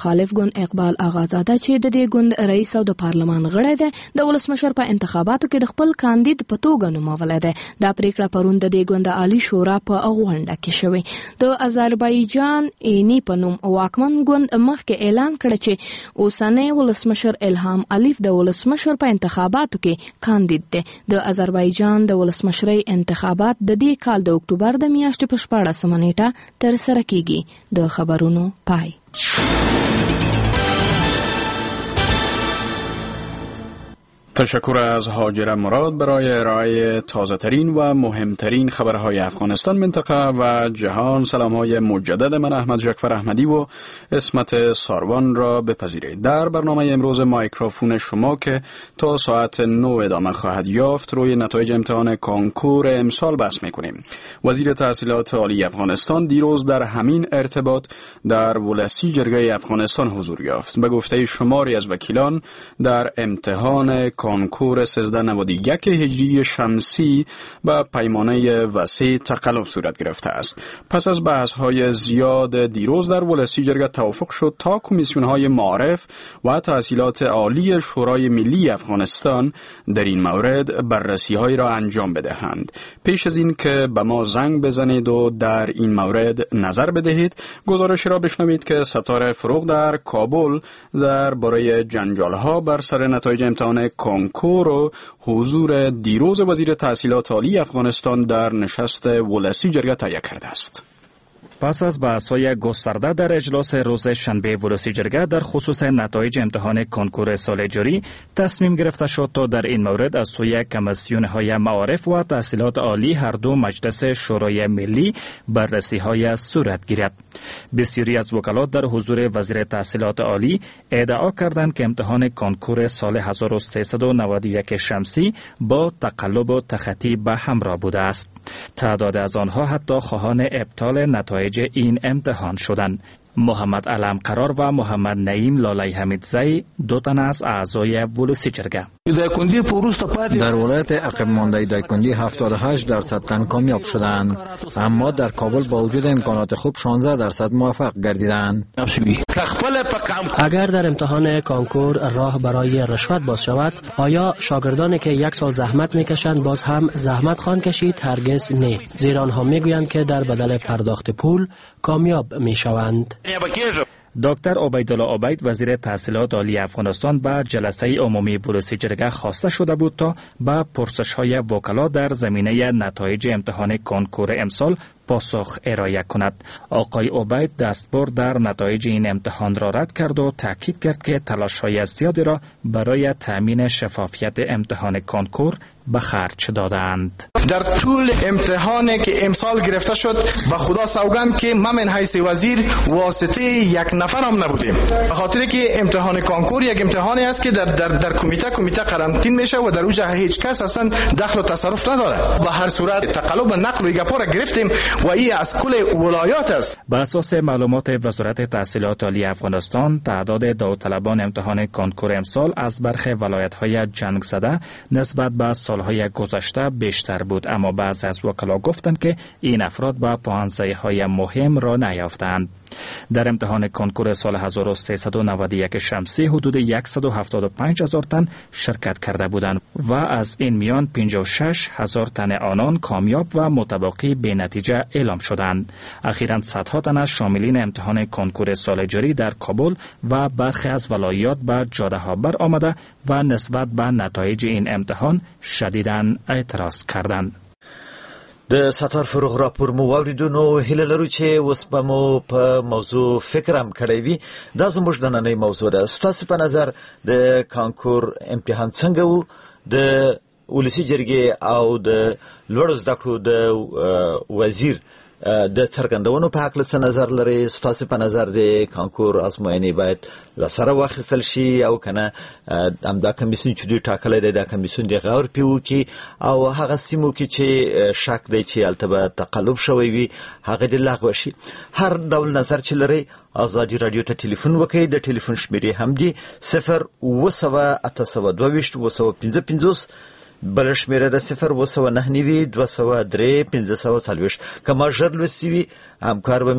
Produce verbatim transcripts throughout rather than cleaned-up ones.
مخالف ګوند اقبال اغازاده چې د دې ګوند رئیس او د پارلمان غړی دی د ولسمشر په انتخاباتو کې د خپل کاندید په توګه نومولی دی. دا پریکړه پرون د دې ګوند عالی شورا په غونډه کې شوې. د آذربایجان اینی په نوم واکمن ګوند مخکې اعلان کړ چې اوسنی ولسمشر الهام علیف د ولسمشر په انتخاباتو کې کاندید دی. د آذربایجان د ولسمشرۍ انتخابات د دې کال د اکتوبر د میاشتې په شپاړسمه نیټه ترسره کیږي. د خبرونو پای. تشکر از هاجر مراد برای ارائه تازه ترین و مهمترین خبرهای افغانستان، منطقه و جهان. سلام های مجدد من احمد جعفر احمدی و اسمت ساروان را بپذیرید. در برنامه امروز مایکروفون شما که تا ساعت نه ادامه خواهد یافت روی نتایج امتحان کنکور امسال بحث میکنیم. وزیر تحصیلات عالی افغانستان دیروز در همین ارتباط در ولسی جرگه افغانستان حضور یافت. به گفته شماری از وکیلان در امتحان کنکور سیزده نود و یک هجری شمسی با پیمانه وسیع تقلب صورت گرفته است. پس از بحث‌های زیاد دیروز در ولسی جرگه توافق شد تا کمیسیون‌های معارف و تحصیلات عالی شورای ملی افغانستان در این مورد بررسی‌هایی را انجام بدهند. پیش از این که به ما زنگ بزنید و در این مورد نظر بدهید، گزارش را بشنوید که ستاره فروغ در کابل درباره جنجال‌ها بر سر نتایج امتحان کنکور و حضور دیروز وزیر تحصیلات عالی افغانستان در نشست ولسی جرگه تهیه کرده است. پس از بحث‌های گسترده در اجلاس روز شنبه ولسی جرگه در خصوص نتایج امتحان کنکور سال جاری، تصمیم گرفته شد تا در این مورد از سوی کمیسیون‌های معارف و تحصیلات عالی هر دو مجلس شورای ملی بررسی‌های صورت گیرد. بسیاری از وکلات در حضور وزیر تحصیلات عالی ادعا کردند که امتحان کنکور سال هزار و سیصد و نود و یک شمسی با تقلب و تخطی به همراه بوده است. تعداد از آنها حتی خواهان ابطال نتایج این امتحان شدند. محمد علم قرار و محمد نعیم لالی حمیدزی دو تن از اعضای ولسی جرگه. در ولایت عقب مانده دایکندی هفتاد و هشت درصد تن کامیاب شدند، اما در کابل با وجود امکانات خوب شانزده درصد موفق گردیدند. اگر در امتحان کنکور راه برای رشوت باز شود، آیا شاگردانی که یک سال زحمت میکشند باز هم زحمت خواهند کشید؟ هرگز نه، زیرا آنها میگویند که در بدل پرداخت پول کامیاب میشوند. دکتر عبیدالله عبید وزیر تحصیلات عالی افغانستان به جلسه عمومی ولسی جرگه خواسته شده بود تا به پرسش‌های وکلا در زمینه نتایج امتحان کنکور امسال پاسخ ارائه کند. آقای عبید دستبرد در نتایج این امتحان را رد کرد و تاکید کرد که تلاش‌های زیادی را برای تامین شفافیت امتحان کنکور به خرج دادند. در طول امتحانی که امسال گرفته شد به خدا سوگند که ما من حیث وزیر واسطه یک نفر هم نبودیم، به خاطر که امتحان کنکور یک امتحانی است که در در در کمیته کمیته قرنطین میشه و در اونجا هیچ کس اصلا دخل و تصرف نداره. به هر صورت تقلب نقل و ایگاپا را گرفتیم و این از کل ولایات است. به اساس معلومات وزارت تحصیلات عالی افغانستان، تعداد داوطلبان امتحان کنکور امسال از برخی ولایت‌های جنگ زده نسبت به سالهای گذشته بیشتر بود، اما بعضی از وکلا گفتند که این افراد به پانزده‌های مهم را نیافتند. در امتحان کنکور سال هزار و سیصد و نود و یک شمسی حدود صد و هفتاد و پنج هزار تن شرکت کرده بودند و از این میان پنجاه و شش هزار تن آنان کامیاب و متباقی به نتیجه اعلام شدند. اخیراً صدها تن از شاملین امتحان کنکور سال جاری در کابل و برخی از ولایات به جاده ها بر آمده و نسبت به نتایج این امتحان شدیداً اعتراض کردند. د ستار فروغ راپور مو واوریدو، نو هیله لرو چې اوس به مو په موضوع فکر هم کړی وي. دا زموږ نننۍ موضوع ده. ستاسو په نظر د کانکور امتحان څنګه و؟ د ولسی جرګې او د لوړو زده کړو د وزیر د څرګندونو په حق څه نظر لري؟ ستاسو په نظر د کانکور ازموینې باید له سره واخیستل شي او کنه همدا کمیسیون چې دوی ټاکلی دی دا کمیسیون د غور پیو کې او هغه سیمو کې چې شک دی چې هلته به تقلب شوی وي هغه د لغوه شي؟ هر ډول نظر چې لري ازادي رادیو ته ټلیفون وکړئ. د ټلیفون شمیرې هم دي صفر اوه سوه اته سوه دوه ویشت اوه سوه پنځه پنځوس، بل شمیره د صفر اوه سوه نهه نوي دوه سوه درې پنځه سوه څلوېښت. که ما ژر لوستي وي همکار به مې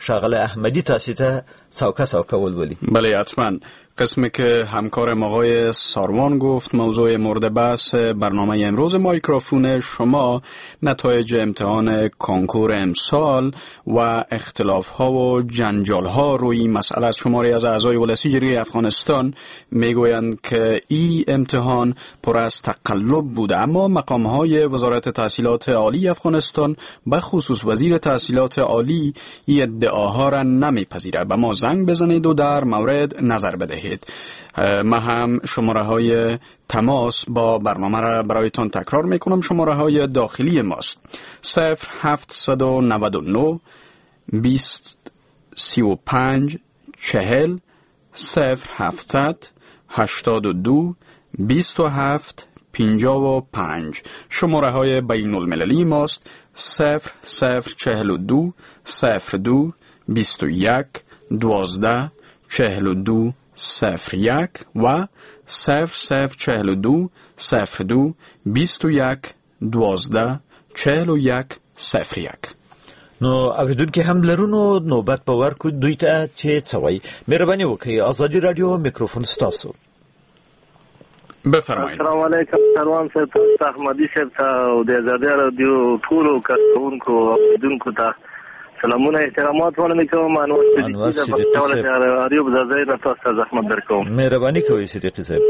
شاغل احمدی تاسو ته سوکا سوکا ولولي. بله حتما. قسمی که همکارم آقای ساروان گفت موضوع مورد بحث برنامه امروز مایکروفون شما نتایج امتحان کانکور امسال و اختلاف ها و جنجال ها روی مسئله از شماری از اعضای ولسیجری افغانستان میگویند که این امتحان پر از تقلب بوده، اما مقام های وزارت تحصیلات عالی افغانستان به خصوص وزیر تحصیلات عالی این ادعاها را نمیپذیرد. به ما زنگ بزنید و در مورد نظر بدهید. ما هم شماره های تماس با برنامه را برایتان تکرار میکنم. شماره های داخلی ماست صفر هفتصد و نود و نه بیست سی و پنج چهل صفر هفتصد هشتاد و دو بیست و هفت پنجاه و پنج. شماره های بین المللی ماست صفر صفر چهل و دو صفر دو بیست و یک دوازده چهل و دو صفر یک و صفر صفر چهل و دو صفر دو بیست و یک دوازده چهل و یک صفر یک. نو اوریدونکو هم لرونو نوبت باور کو دوی ته چې څوي مهرباني وکړئ. آزادي رادیو میکروفون ستاسو. بفرمایید. السلام علیکم سروان صاحب، احمدی صاحب او د آزادي رادیو ټولو کارکونکو او اوریدونکو ته سلامونه احترامات وړاندې کوم. انور صدیقی د پښتو رادیو بزازای نه تاسو ته زحمت درکوم. مهرباني کوئ صدیقی صاحب.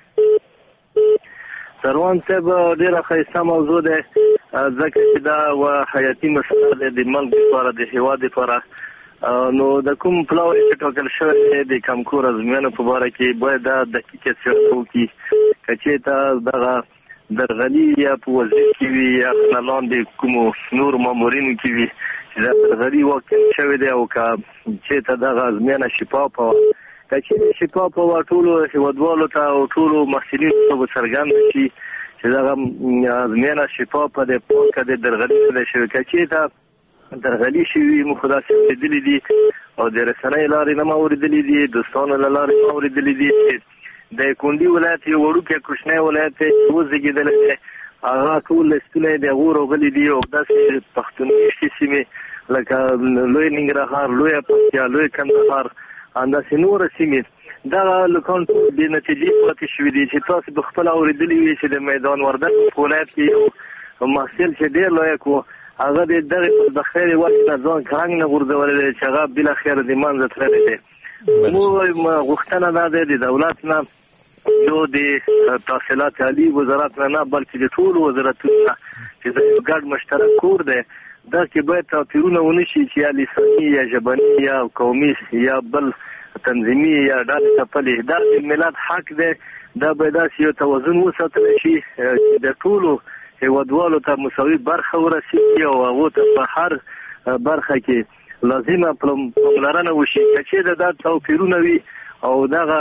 سروان صاحب ډیره ښایسته موضوع ده، ځکه چې دا و حیاتي مسله ده د ملک لپاره، د هیواد لپاره. نو د کوم پلاوی چې ټاکل شوی د کانکور ازموینو په باره کې باید دا دقیقه څېړنه وکړي، که چېرته دغه درغلي یا په وظیفه کې وي یا لاندې کومو نورو مامورینو کې وي چې دا درغلي واقع شوی دی، او که چېرته دغه ازموینه شفافه وه، که چېرې شفافه وه ټولو هېوادوالو ته او ټولو محصلینو ته به څرګنده شي چې دغه ازموینه شفافه دی، پاکه دی، درغلي نه دی شوې. که چېرته درغلي شوي موږ خو داسې اورېدلي دي او د رسنیو لارې نه ما اورېدلي دي، دوستانو له لارې ما اورېدلي دي چې د کونډي ولایت یو وړوکی کوچنی ولایت دی چې وزېږېدلی دی، هغه ټول لستونه یې د هغو راغلي دي، او داسې پښتونخوا سیمې لکه لوی ننګرهار، لویه پکتیا، لوی کندهار، همداسې نوره سیمې دغه لکان ټول بې نتیجې پاتې شوي دي چې تاسو به خپله اورېدلي وي چې د میدان وردګ په ولایت کې یو محصل چې ډېر لایق و، هغه د دغې د خیر وخت نه ځان کرنګ نه غورځولی دی چې هغه بالاخره د منځه تللی دی. موږ غوښتنه دا دی د دولت نه، یو د تحصیلات عالي وزارت نه نه بلکې د ټولو وزارتونو نه چې د یو ګډ مشترک کور دی، دا کې باید توپیرونه ونه شي چې یا لساني یا ژبني یا قومي یا بل تنظیمي یا ډلې ټپلې، دا د ملت حق دی. دا باید داسې یو توازن وساتل شي چې د ټولو هېوادوالو ته مساوي برخه ورسېږي او هغو ته په هر برخه کې لازمه پاملرنه وشي. که چېرته دا توپیرونه وي او دغه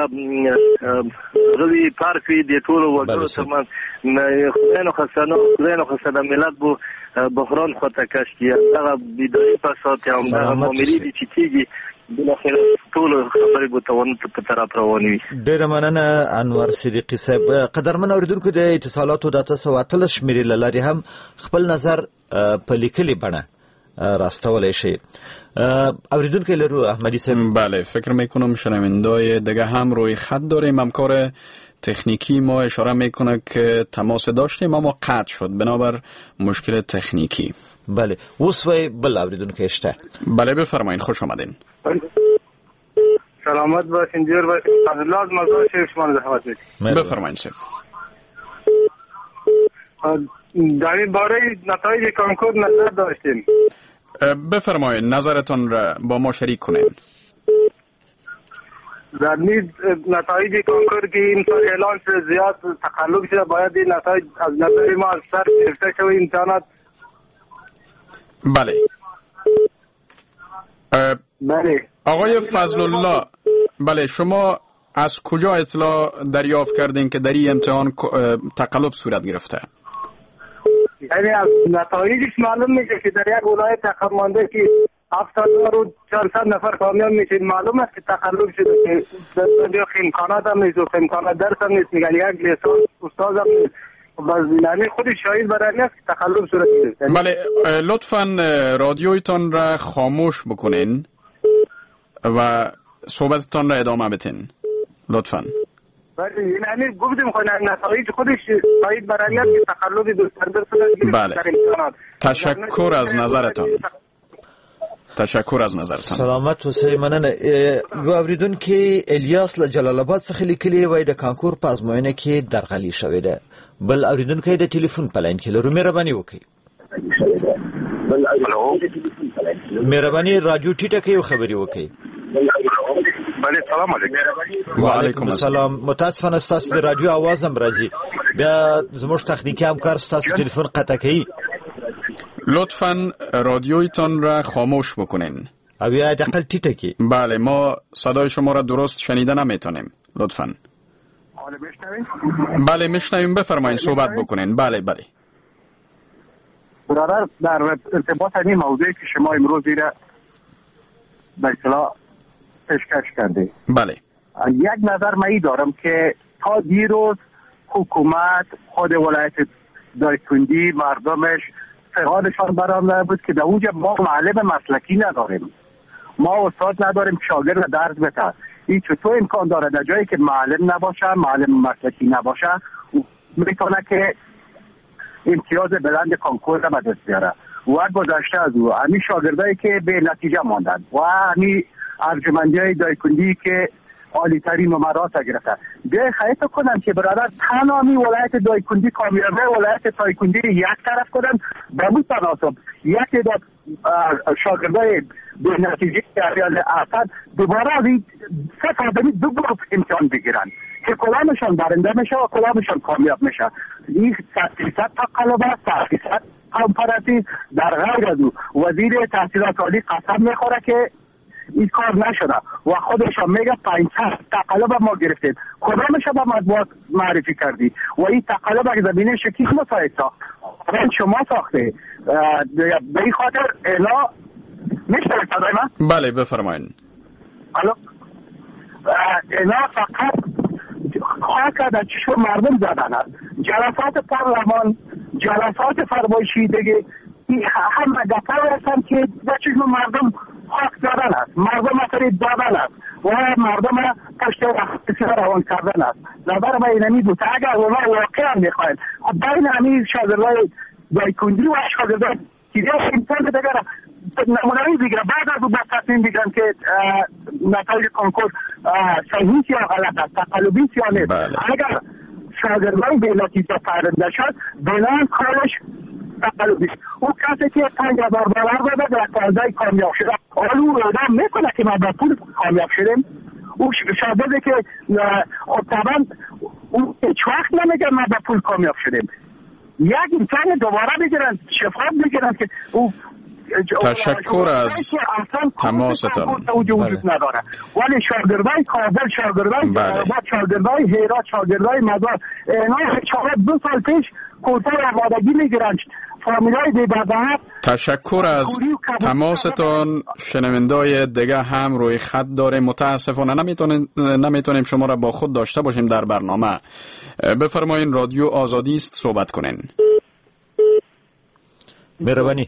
غوي پارک وي د ټولو وګړو ترمنځ، خدای نخواسته خدای نخواسته د ملت بو بحران خواته کش کړي، دغه بیداري فساد یا همدغه معاملې دي چې کېږي بالاخره ټولو خبرې به توانو په طرف روانې وي. ډېره مننه انور صدیقي صاحب. قدرمن اورېدونکو د اتصالاتو د اته سوه اتلس شمېرې له لارې هم خپل نظر په لیکلې بڼه راستولی شي. اوریدونکو لرو احمدی صاحب. بله فکر میکنم شنوندای دیگه هم روی خط داریم. همکار تکنیکی ما اشاره میکنه که تماس داشتیم اما قطع شد بنابر مشکل تکنیکی. بله اوس وای بل اوریدونکو شته. بله بفرمایید، خوش آمدین. سلامت باشین، جور باشین. عبدالله از مزار شریف شما رو دعوت میکنم. بفرمایید صاحب. در این باره نتایج کانکور نظر داشتیم. بفرمایید نظرتون را با ما شریک کنین. در نتایج کانکور که این سال اعلان شده زیاد تقلب شده، باید این نتایج از نظر ما از سر گرفته شده امتحانات. بله. بله. آقای فضل الله، بله شما از کجا اطلاع دریافت کردین که در این امتحان تقلب صورت گرفته؟ یعنی از نتایجش معلوم میشه که در یک ولایت تقلب مانده که هفتاد هزار و چهارصد نفر کامیاب میشه، معلوم است که تقلب شده که در امکانات هم نیست و امکانات درس هم نیست، میگن یک لیسانس استاد هم نیست، یعنی خود شاهد برای است که تقلب صورت گرفته. بله لطفاً رادیویتان را خاموش بکنین. و صحبتتان را ادامه بتین لطفاً. بله یعنی گفتیم خود نتایج خودش تایید برای که تقلب دوستاندار شده. بله تشکر از نظرتان. تشکر از نظرتان. سلامت و سیمنن. و اوریدون که الیاس له جلال آباد څخه لیکلی وای د کانکور په ازموینه کې درغلي شوې ده. بل اوریدون کې د ټلیفون په لاین کې لرو. مهرباني وکړئ. مهرباني رادیو ټیټه کې خبري وکړئ. بله سلام علیکم. و علیکم السلام. متاسفانه ستاسو د رادیو आवाज هم راځي. بیا زموږ تخنیکی همکار ستاسو ټلیفون قطع کوي. لطفاً رادیویتان را خاموش بکنین. او یا دقیقا تیته کی. بله ما صدای شما را درست شنیده نمیتونیم. لطفاً. حالا میشنوین؟ بله میشنویم. بفرمایید صحبت بکنین. بله بله. برادر در ارتباط این موضوعی که شما امروز را به اصطلاح پیشکش کرده. بله. یک نظر من دارم که تا دیروز حکومت خود ولایت دایکنډي مردمش فقادشان برام نبود که در اونجا ما معلم مسلکی نداریم، ما استاد نداریم که شاگرد درس بده. این چطور امکان داره در جایی که معلم نباشه، معلم مسلکی نباشه، میتونه که امتیاز بلند کانکور را به دست بیاره. و گذشته از او همین شاگردایی که به نتیجه ماندن و همین ارجمندی دایکنډي که عالی ترین نمرات گرفته. بیای خواهی کنم که برادر تمامی ولایت دایکنډي کامیابی ولایت دایکنډي یک طرف کنن، به مو تناسب یک تعداد شاگردای به نتیجه اریال اصل دوباره از این سه آدمی دو گروه امتحان بگیرن که کلامشان برنده میشه و کلامشان کامیاب میشه. این صد فیصد تقلب است، صد فیصد قوم‌پرستی. در غیر از او وزیر تحصیلات عالی قسم میخوره که این کار نشده و خودشان میگه پنجصد تقلب ما گرفتیم. کدامش به مطبوعات معرفی کردی و این تقلب اگه زمینه شکیش مساعد ساخت آن شما ساخته. به این خاطر الا میشترک صدای من؟ بله بفرمایید. الو الا فقط خاک در چشم مردم زدن است. جلسات پارلمان، جلسات فرمایشیدگی همه گفته هستن که در چشم مردم خاک زدن است، مردم اثری دادن است و مردم پشت بسیار روان کردن است. نظر من اینمی دوتا اگر اونا واقعا میخواهد بین همین شاگردای دایکنډي و شاگردای دیگه امتحان دیگر نمونه‌ای بگیرن، بعد از او باید تصمیم بگیرن که نتایج کنکور صحیح یا غلط است، تقلبی یا نه. اگر شاگردای به نتیجه پرنده شد بنان کارش تقلبی. او کسی که پنج هزار دلار داده در تازه کامیاب شده حالا او اعلام میکنه که ما با پول کامیاب شدیم. او شاگردی که طبعا او هیچ وقت نمیگه ما با پول کامیاب شدیم. یک امتحان دوباره بگیرن، شفاف بگیرن که او تشکر از تماستان. وجود نداره. ولی شاگردای کابل، شاگردای جلال‌آباد، شاگردای هرات، شاگردای مزار اینا چهار دو سال پیش کورسای آمادگی میگیرن. فامیلای دیبردهت. تشکر از تماستان. شنوندای دیگه هم روی خط داره. متاسفانه نمیتونیم نمیتونیم شما را با خود داشته باشیم در برنامه. بفرمایین رادیو آزادی است، صحبت کنین. مهربانی.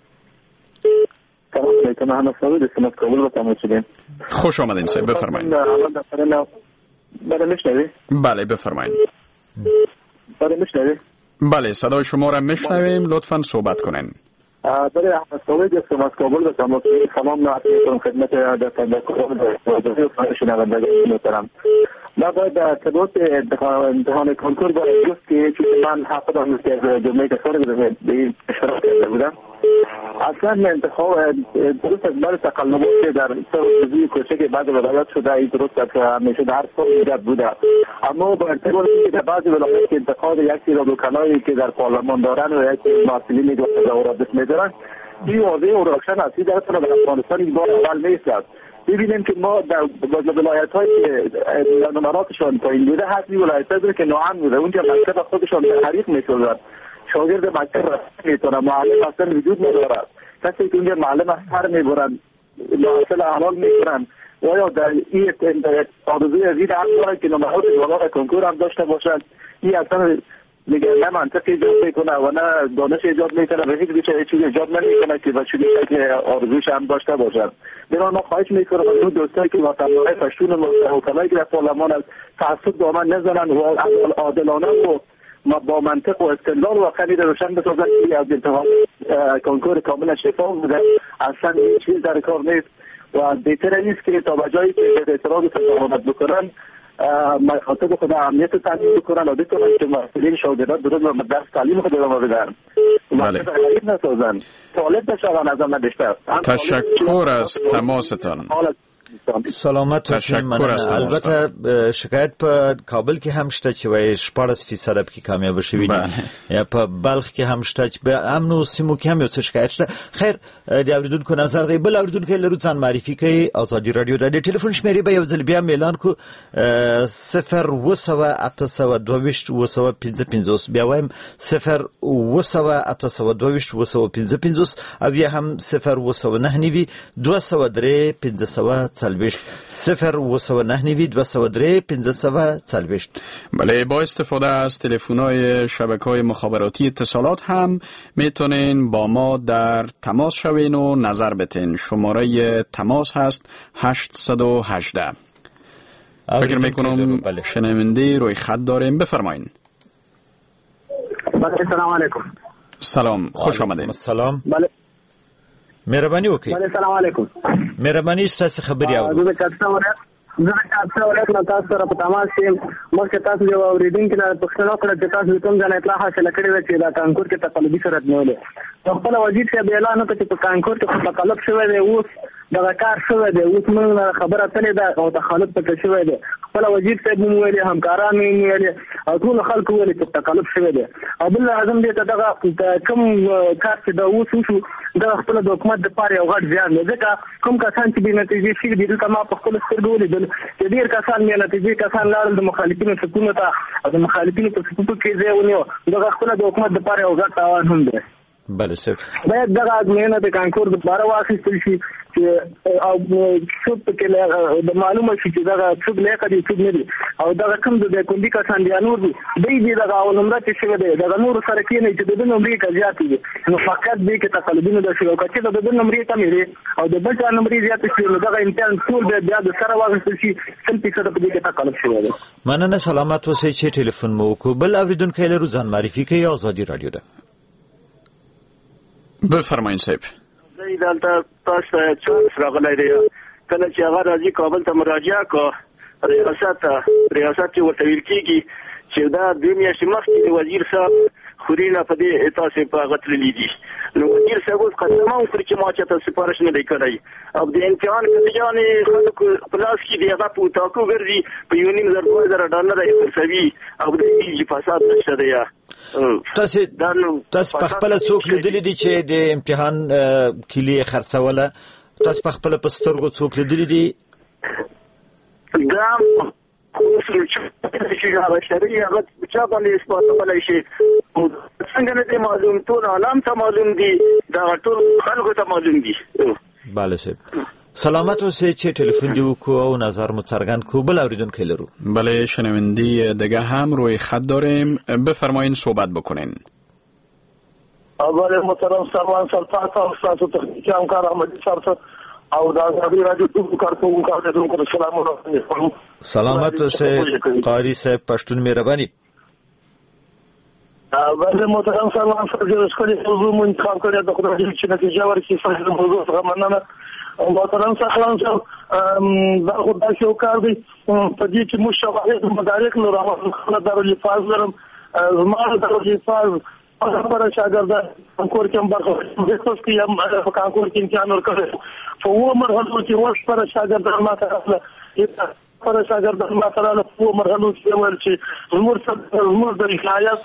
سلام علیکم. احمد صاحب د سمت کابل به تماس شدیم. خوش آمدین سید. بفرمایید. بله میشنوی؟ بله بفرمایید. بله میشنوی؟ بله صدای شما را میشنویم. لطفاً صحبت کنین. بله احمد صاحب د سمت کابل به تماس شدیم. سلام نعتیتون خدمت در تندکران در شنوندگان محترم. ما باید در ارتباط امتحان کنکور باید جست که چون من حق دارم که از جمعه کسانی به این اشتراک کرده بودم. اصلا انتخاب درست از بر تقلبات که در سوزی کوچک بعض ولایات شده این درست است که همیشه در سال ایجاد بوده. اما با ارتباط که در بعض ولایات انتخاب یک سری وکلایی که در پارلمان دارن و یک مسئولینی که تظاهرات می‌دارن این واضح و روشن است. در طرف افغانستان این بار اول نیست. ببینیم که ما در ولایت‌های نمراتشان پایین بوده هستی ولایت‌هایی که ناامن بوده اونجا مکتب خودشان تحریک می‌شدن. شاگرد مکتب رفت میتونه، معلم اصلا وجود نداره. کسی که اونجا معلم از سر میبرن، محصل احلال میکنن و یا در این آرزوی ازید هم دارن که نمرات بالای کنکور هم داشته باشن. این اصلا دیگه نه منطق ایجاد میکنه و نه دانش ایجاد میکنه و هیچ چیزی ایجاد نمیکنه که بچگی که آرزوش هم داشته باشد. برای ما خواهش میکنم از اون دوستایی که وطنهای پشتون مستحکمه که در پارلمان از تعصب دامن نزنن و عادلانه و با منطق و استدلال و خرید روشن بسازن که از انتخاب کنکور کاملا شفاف بوده. اصلا این چیز در کار نیست و بهتر نیست که تا بجایی که به اعتراض تظاهرات بکنن مخاطب خود امنیت تامین بکنن و بتونن که مسئولین شاگردان درست و درس تعلیم خود ادامه بدن. بله. غریب نسازن. طالب نشون از آن بیشتر. تشکر از تماستان. سلامت تشکر است. البته شکایت په کابل کې هم شته چې وایي شپاړس فیصد کې کامیاب شوي دي یا په بلخ کې هم شته چې په امنو سیمو کې هم یو څه شکایت شته. خیر د اوریدونکو نظر دی. بل اوریدونکو لرو ځان معرفي کوي. ازادي رادیو د ټلیفون شمیرې به یو ځل بیا اعلان کو صفر و سوه اته سوه دوه ویشت و سوه پنځه پنځوس. بیا وایم صفر و سوه اته سوه دوه ویشت و سوه پنځه پنځوس او بیا هم صفر و سوه نهه نوي دوه سوه درې پنځه سوه څلوېښت. صفر و سوه نهه نوي دوه سوه درې پنځه سوه څلوېښت. بله، با استفاده از تلفن‌های شبکه‌های مخابراتی اتصالات هم میتونین با ما در تماس شوین و نظر بتین. شماره تماس هست هشتصد و هجده. فکر میکنم شنونده روی خط داریم. بفرمایین. بله سلام علیکم. سلام، خوش آمدین. سلام. بله مهرباني وکړئ. بله سلام علیکم. مهرباني ستاسو خبري اورو. زه کاڅه ولایت زه کاڅه ولایت نه تاسو سره په تماس یم. مخکې تاسو یو اوریدونکي نه پوښتنه وکړه چې تاسو کوم ځای اطلاع حاصله کړې وه چې دا کانکور کې تقلبي شرط نیولې. خپل وزیر صاحب اعلان وکړ چې په کانکور کې تقلب شوی دی. اوس دغه کار شوی دی. اوس موږ خبره تلې ده او تخلف پکې شوی دی. خپل وزیر صاحب مو ویلي، همکاران مو ویلي او ټول خلکو ویلي چې تقلب شوی دی. او بل اعظم دې ته دغه کوم کار چې دا اوس وشو دا خپل د حکومت دپاره یو غټ زیان دی. ځکه کوم کسان چې بې نتیجې شوي دي دلته ما په خپلو سترګو ولیدل چې ډېر کسان بې نتیجې کسان لاړل د مخالفینو صفونو ته او د مخالفینو په صفونو کې ځای ونیو. دغه خپله د حکومت دپاره یو غټ تاوان هم دی. بله صاحب، باید دغه ازموینه د کانکور دپاره واخیستل شي چې او څوک پکې معلومه شي چې دغه څوک لیکه دي څوک نه دي او دغه کوم د دایکنډي کسان دي یا نور دي دوی دي دغه اول نمره چې شوی دی دغه نورو سره کښېنئ چې د ده نمرې که زیاتې دي نو فقط دې کې تقلبي نه ده شوې او که چېرته د ده نمرې کمې دي او د بل چا نمرې زیاتې شوې نو دغه امتحان ټول باید بیا د سره واخیستل شي سل فیصده په دې کې تقلب شوی دی. مننه، سلامت اوسئ. چې ټلیفون مو وکړو. بل اورېدونکی لرو، ځان معرفي کوي. ازادي رادیو ده. بفرمایین صاحب. زه دلته تاسو ته چانس راغلی دی. کله چې هغه راځي کابل ته مراجعه کو ریاست ریاست چې ورته ویل کېږي چې دا دوه میاشتې مخکې د وزیر صاحب خورینه په دې تاسو په هغه تللي دي. نو وزیر صاحب اوس قسمه وکړي چې ما چاته سفارش نه دی کړی او د امتحان کتیجانې خلکو په لاس کې دی هغه په اتاکو ګرځي په یو نیم زر دوه زره ډالره یې خرڅوي او د دې فساد نشته دی. تاسو تاسو په خپل څوک لیدلی دي چې د امتحان کلی خرڅوله؟ تاسو په خپل په سترګو څوک لیدلی دي؟ دا خو چې هغه شری هغه چا باندې اثباتولای شي څنګه نه معلوم ټول عالم ته معلوم دي دا ټول خلکو ته معلوم دي. بله صاحب، سلامت اوسئ. چې ټلیفون دی وکړو او نظر مو څرګند کړو. بل اوریدونکی لرو. بله، شنوندی دیگه هم روی خط داریم. بفرمایین صحبت بکنین. اول محترم سروان سلطان صاحب تاسو تخنیکی همکار احمدی صاحب او د ازادي رادیو ټول کارکونکو ته د سلام علیکم. سلامت اوسئ قاری صاحب پښتون مهرباني. اول محترم سروان صاحب د شکل موضوع مون انتخاب کړی د خدای چې نتیجه ورکړي صحیح موضوع څنګه مننه. محترم سروان صاحب دا خو داسې یو کار دی په دې کې موږ شواهد مدارک لرو. خپله دارالحفاظ لرم. زما دارالحفاظ خبره شاګردان کانکور کې هم برخه اخیستل کې هم په کانکور کې امتحان ورکړی په اووه مرحلو کې اووه شپاره شاګردان ماته راغله شپاره شاګردان ماته راغله په اووه مرحلو کې ویل چې زموږ زموږ د ولایت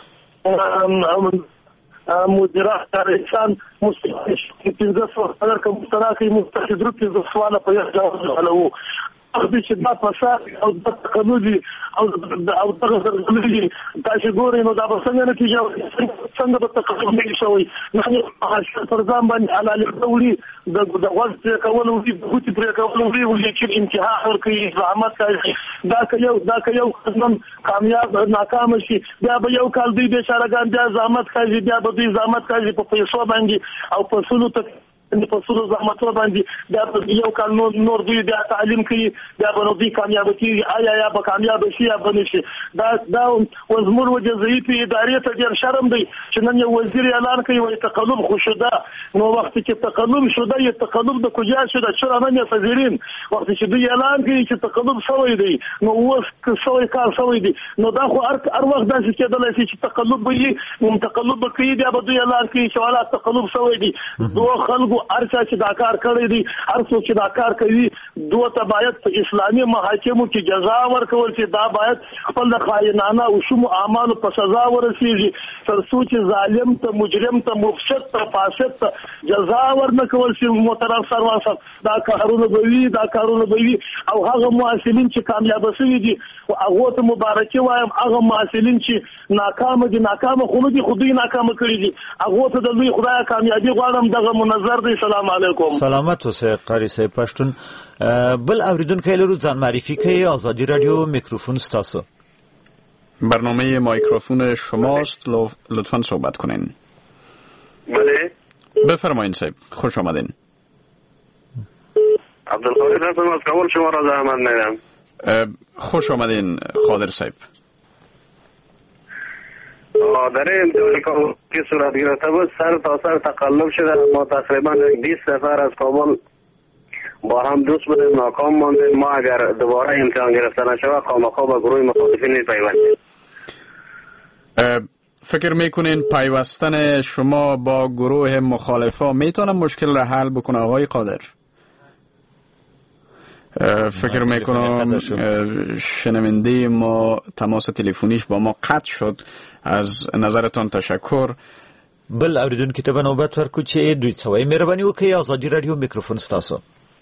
مدیران انسان مستحق پنځه سوه اگر که مستراکي مستحق درو پنځه سواله په یو ډول حلوو وخت چې دا فساد او د تقلبي او او دغه تقلبي تاسو ګورئ نو دا به څنګه نتیجه څنګه به تقلبي شوی نه هغه پر ځان باندې علالي دولي د د وخت کول او د ګوتې پر کول او چې انتها ورکړي زحمت کوي دا یو دا یو قسم کامیاب ناکام شي بیا به یو کال دوی بیچارهګان بیا زحمت کوي بیا به دوی زحمت کوي په پیسو باندې او په سلو ته په سلو زحمت باندې بیا یو کال نور نور دوی بیا تعلیم کوي بیا به دوی کامیاب کیږي آیا یا به کامیاب شي یا به نشي دا دا وزمر وجزئی په ادارې ته ډیر شرم دی چې نن یو وزیر اعلان کوي وایي تقلب خو شوه نو وخت چې تقلب شوه یې تقلب د کجا شوه چې رانه نه فزیرین وخت چې دوی اعلان کوي چې تقلب شوی دی نو اوس شوی کار شوی دی نو دا خو هر هر وخت داسې کېدلی شي چې تقلب وي نو تقلب کوي بیا به دوی اعلان کوي چې والا تقلب شوی دی دوه خلکو ارچا چې دا کار کړی دی هر څوک چې دا کار کوي دوه ته باید په اسلامي محاکمو کې جزا ورکول چې دا باید خپل د خائنانه او شوم اعمالو په سزا ورسیږي تر څو چې ظالم ته مجرم ته مفسد ته فاسد ته جزا ورنکول شي محترم سروان صاحب دا کارونه به وي دا کارونه به وي او هغه محصلین چې کامیاب شوي دي هغه ته مبارکي وایم هغه محصلین چې ناکام دي ناکام خو نه دي خو دوی ناکام کړي دي هغه ته د لوی خدای کامیابی غواړم دغه منظر دی سلام علیکم سلامت اوسه قاری صاحب پښتون بل اوریدونکو لرو ځان معرفی کوي آزادی رادیو میکروفون ستاسو برنامه میکروفون شماست لطفا صحبت کنین بله بفرمایید صاحب خوش آمدین عبدالقادر هستم از کابل شما را زحمت میدم خوش آمدین خادر صاحب در این امتحان که صورت گرفته بود سر تا سر تقلب شده ما تقریبا بیست نفر از کابل با هم دوست بودیم ناکام ماندیم ما اگر دوباره امتحان گرفته نشود خامخا به گروه مخالفین میپیوندیم فکر میکنین پیوستن شما با گروه مخالفا میتونه مشکل را حل بکنه آقای قادر؟ فکر میکنم شنونده ما تماس تلفنیش با ما قطع شد از نظرتان تشکر بل اوریدون که ته نوبت ورکو چې دوی څوای مهرباني وکړئ آزادی رادیو میکروفون ستاسو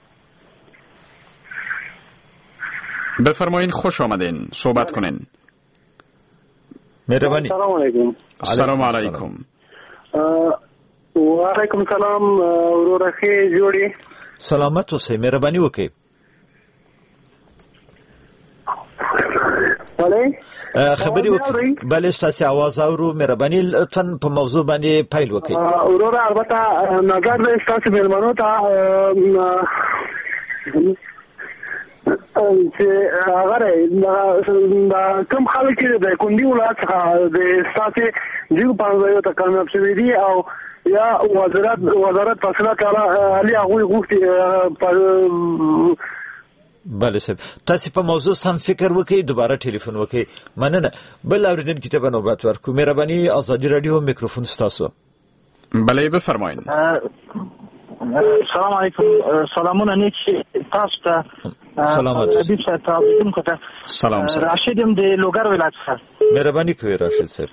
بفرمایین خوش آمدین صحبت کنین مهربانی سلام علیکم سلام علیکم و علیکم سلام ورورخه جوړي سلامت اوسئ مهرباني وکړئ خبري وکړئ بل ستاسو आवाज اورو مهرباني لطفا په موضوع باندې پیل وکړئ ورور البته نظر د ستاسو مېلمنو ته چې هغه کوم خلک چې د کندي ولایت څخه د ستاسو جیو پانځه ته کامیاب شوي دي او یا وزارت وزارت فاصله تعالی علي هغه غوښتي بله صاحب تاسو په موضوع سم فکر وکړئ دوباره ټلیفون وکړئ مننه بل اوریدونکو ته نوبت ورکو مهرباني آزادی رادیو میکروفون ستاسو بله بفرمایئ سلام علیکم سلامونه نیک تاسو ته سلامات حبیب صاحب تاسو ته سلام صاحب راشد یم د لوګر ولایت څخه مهرباني کوئ راشد صاحب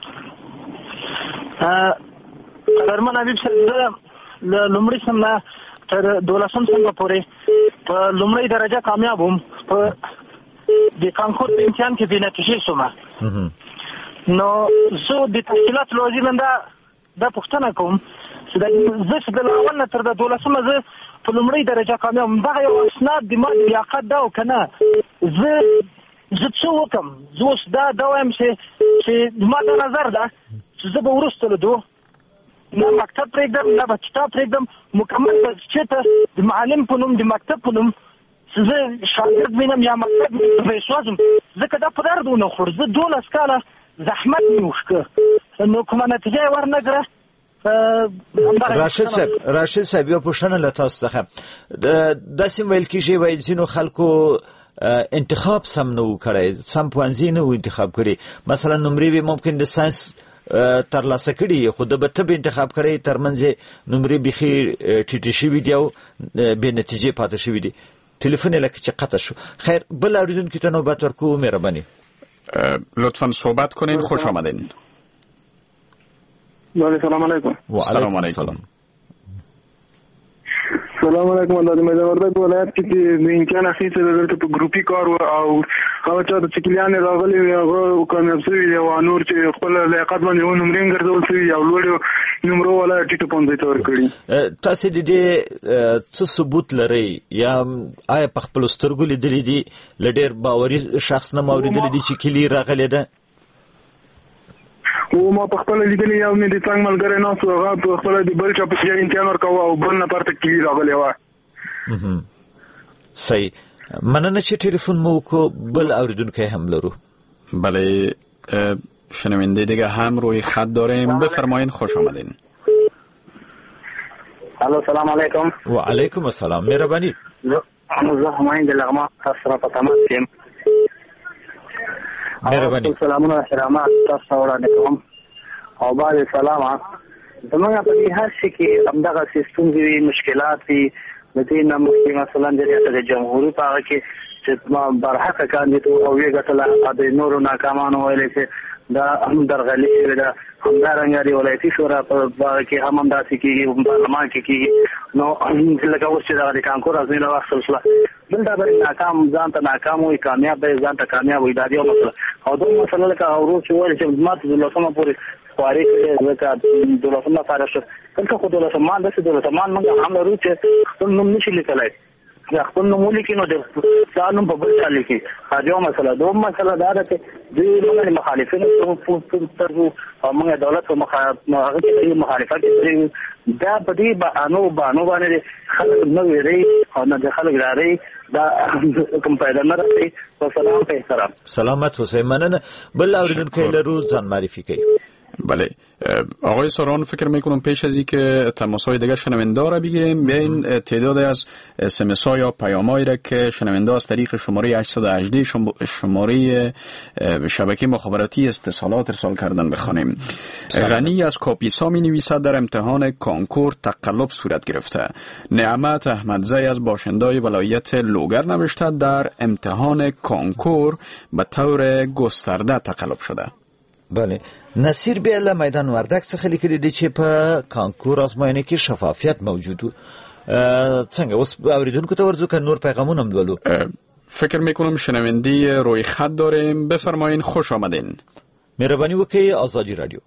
درمن حبیب صاحب لومړی سم تر دولسم څنګه پورې په لومړی درجه کامیاب وم په د کانکور په امتحان کې د نتیجې سومه نو زه د تحصیلات لوزي نن دا د پښتنه کوم چې زه د اول نه تر د دولسم زه په لومړی درجه کامیاب وم دا یو اسناد د ما لیاقت دا او کنه زه زه څه وکم زه اوس دا دا وایم چې چې ما د نظر ده چې زه به وروسته له دوه نه مکتب پرېږدم نه به کتاب پرېږدم مکمل به چېرته د معلم په نوم د مکتب په نوم چې زه شاګرد وینم یا مکتب به یې سوځم ځکه دا په درد ونه خور زه دولس کاله زحمت مې وکړه نو کومه نتیجه یې ورنکړه راشد صاحب راشد صاحب یو پوښتنه له تاسو څخه داسې ویل کېږي وایي ځینو خلکو انتخاب سم نه و کړی سم پوهنځي نه و انتخاب کړي مثلا نمرې به ممکن د ساینس ترلاسه کړي خو د طب انتخاب کړي ترمنځ نمرې بيخي ټیټې شوي دي او بې نتیجې پاتې شوي دي ټلیفون لکه چې قطع شو خیر بل اوریدونکو ته نوبت ورکو مهرباني لطفا صحبت کنین خوش آمدین بله سلام علیکم سلام علیکم سلام علیکم. د میدان وردګ ولایت کې د امکان اخیستل دلته په ګروپي کار او هغه چې د چکلیان راغلي هغه کامیاب شوي او نور چې خپل لیاقت باندې و نمرې ګرځول شوي او لوړ نمرو ولا ټیټو پوندې تور کړي. تاسو د دې څه ثبوت لرئ یا آیا په خپل سترګو لیدلې دي لډیر باوري شخص نه موریدلې دي چې کلی راغلی ده؟ او ما په خپل لیدلې یو نه د څنګه ملګری نه سو هغه په خپل د بل چا په ځای امتحان ورکاوه او بل نه پرته کلی راغلی و. صحیح. مننه چې ټلیفون مو کو. بل اوریدونکو هم لرو. بله شنونده دیگه هم روی خط داریم. بفرمایید. خوش آمدین. الو سلام علیکم. و علیکم السلام. مهربانی. زه هماین د لغمان تاسو په تماس کې. مهربانی. سلامونه احترامات تاسو وړاندې کوم. او بعد سلام. زمونږ په دې هر شي کې همدغه سیستم دی مشکلات دي. د دې نه مخکې مثلا د ریاست جمهوریت په هغه کې چې ما برحق کاندید او وی ګټله د نورو ناکامانو ویلې چې دا هم درغلي شوې ده. همدارنګه د ولایتي شورا په هغه کې هم همداسې کېږي، پارلمان کې کېږي. نو لکه اوس چې دغه د کانکور ازموینه واخیستل شوه دلته به ناکام ځان ته ناکام وي، کامیاب به ځان ته کامیاب وي. دا د یو مسله. او دوه مسله لکه ورو چې وایي چې ما ته دولسمه پورې خواري کړې ځکه دولسمه پاره شو. دلته خو دولسمان داسې دولسمان موږ هم لرو چې خپل نوم نشي لیکلی. یا خپل نوم ولیکي نو د چا نوم په بل چا لیکي. دا یو مسله. دویم مسله دا ده چې دوی موږ مخالفینو ترځو او موږ دولت په هغه کې مخالفت کوي. دا په دې بانو بانو باندې خلک نه ویری او نه د خلک لاري دا کوم پیدا نه راځي. والسلام په احترام. سلامت حسین. مننه. بل اوریدونکو لرو ځان معرفی کوي. بله آقای ساران فکر میکنم پیش از این که تماس‌های دیگر شنونده را بگیریم بیاین تعدادی از اس ام اس ها یا پیام‌هایی را که شنونده از طریق شماره هشتصد و هجده شماره شبکه مخابراتی اتصالات ارسال کردن بخوانیم. غنی از کاپیسا می نویسد در امتحان کانکور تقلب صورت گرفته. نعمت احمدزی از باشنده‌های ولایت لوگر نوشته در امتحان کانکور به طور گسترده تقلب شده. بله. نصیر بیاله میدان وردک څخه لیکلي دي چې په کانکور ازموینه کې شفافیت موجود و. څنګه اوس اوریدونکو ته ورځو که نور پیغامونه هم لولو؟ فکر میکنم شنوندی روی خط داریم. بفرمایین. خوش آمدین. مهربانی وکړئ. آزادی رادیو.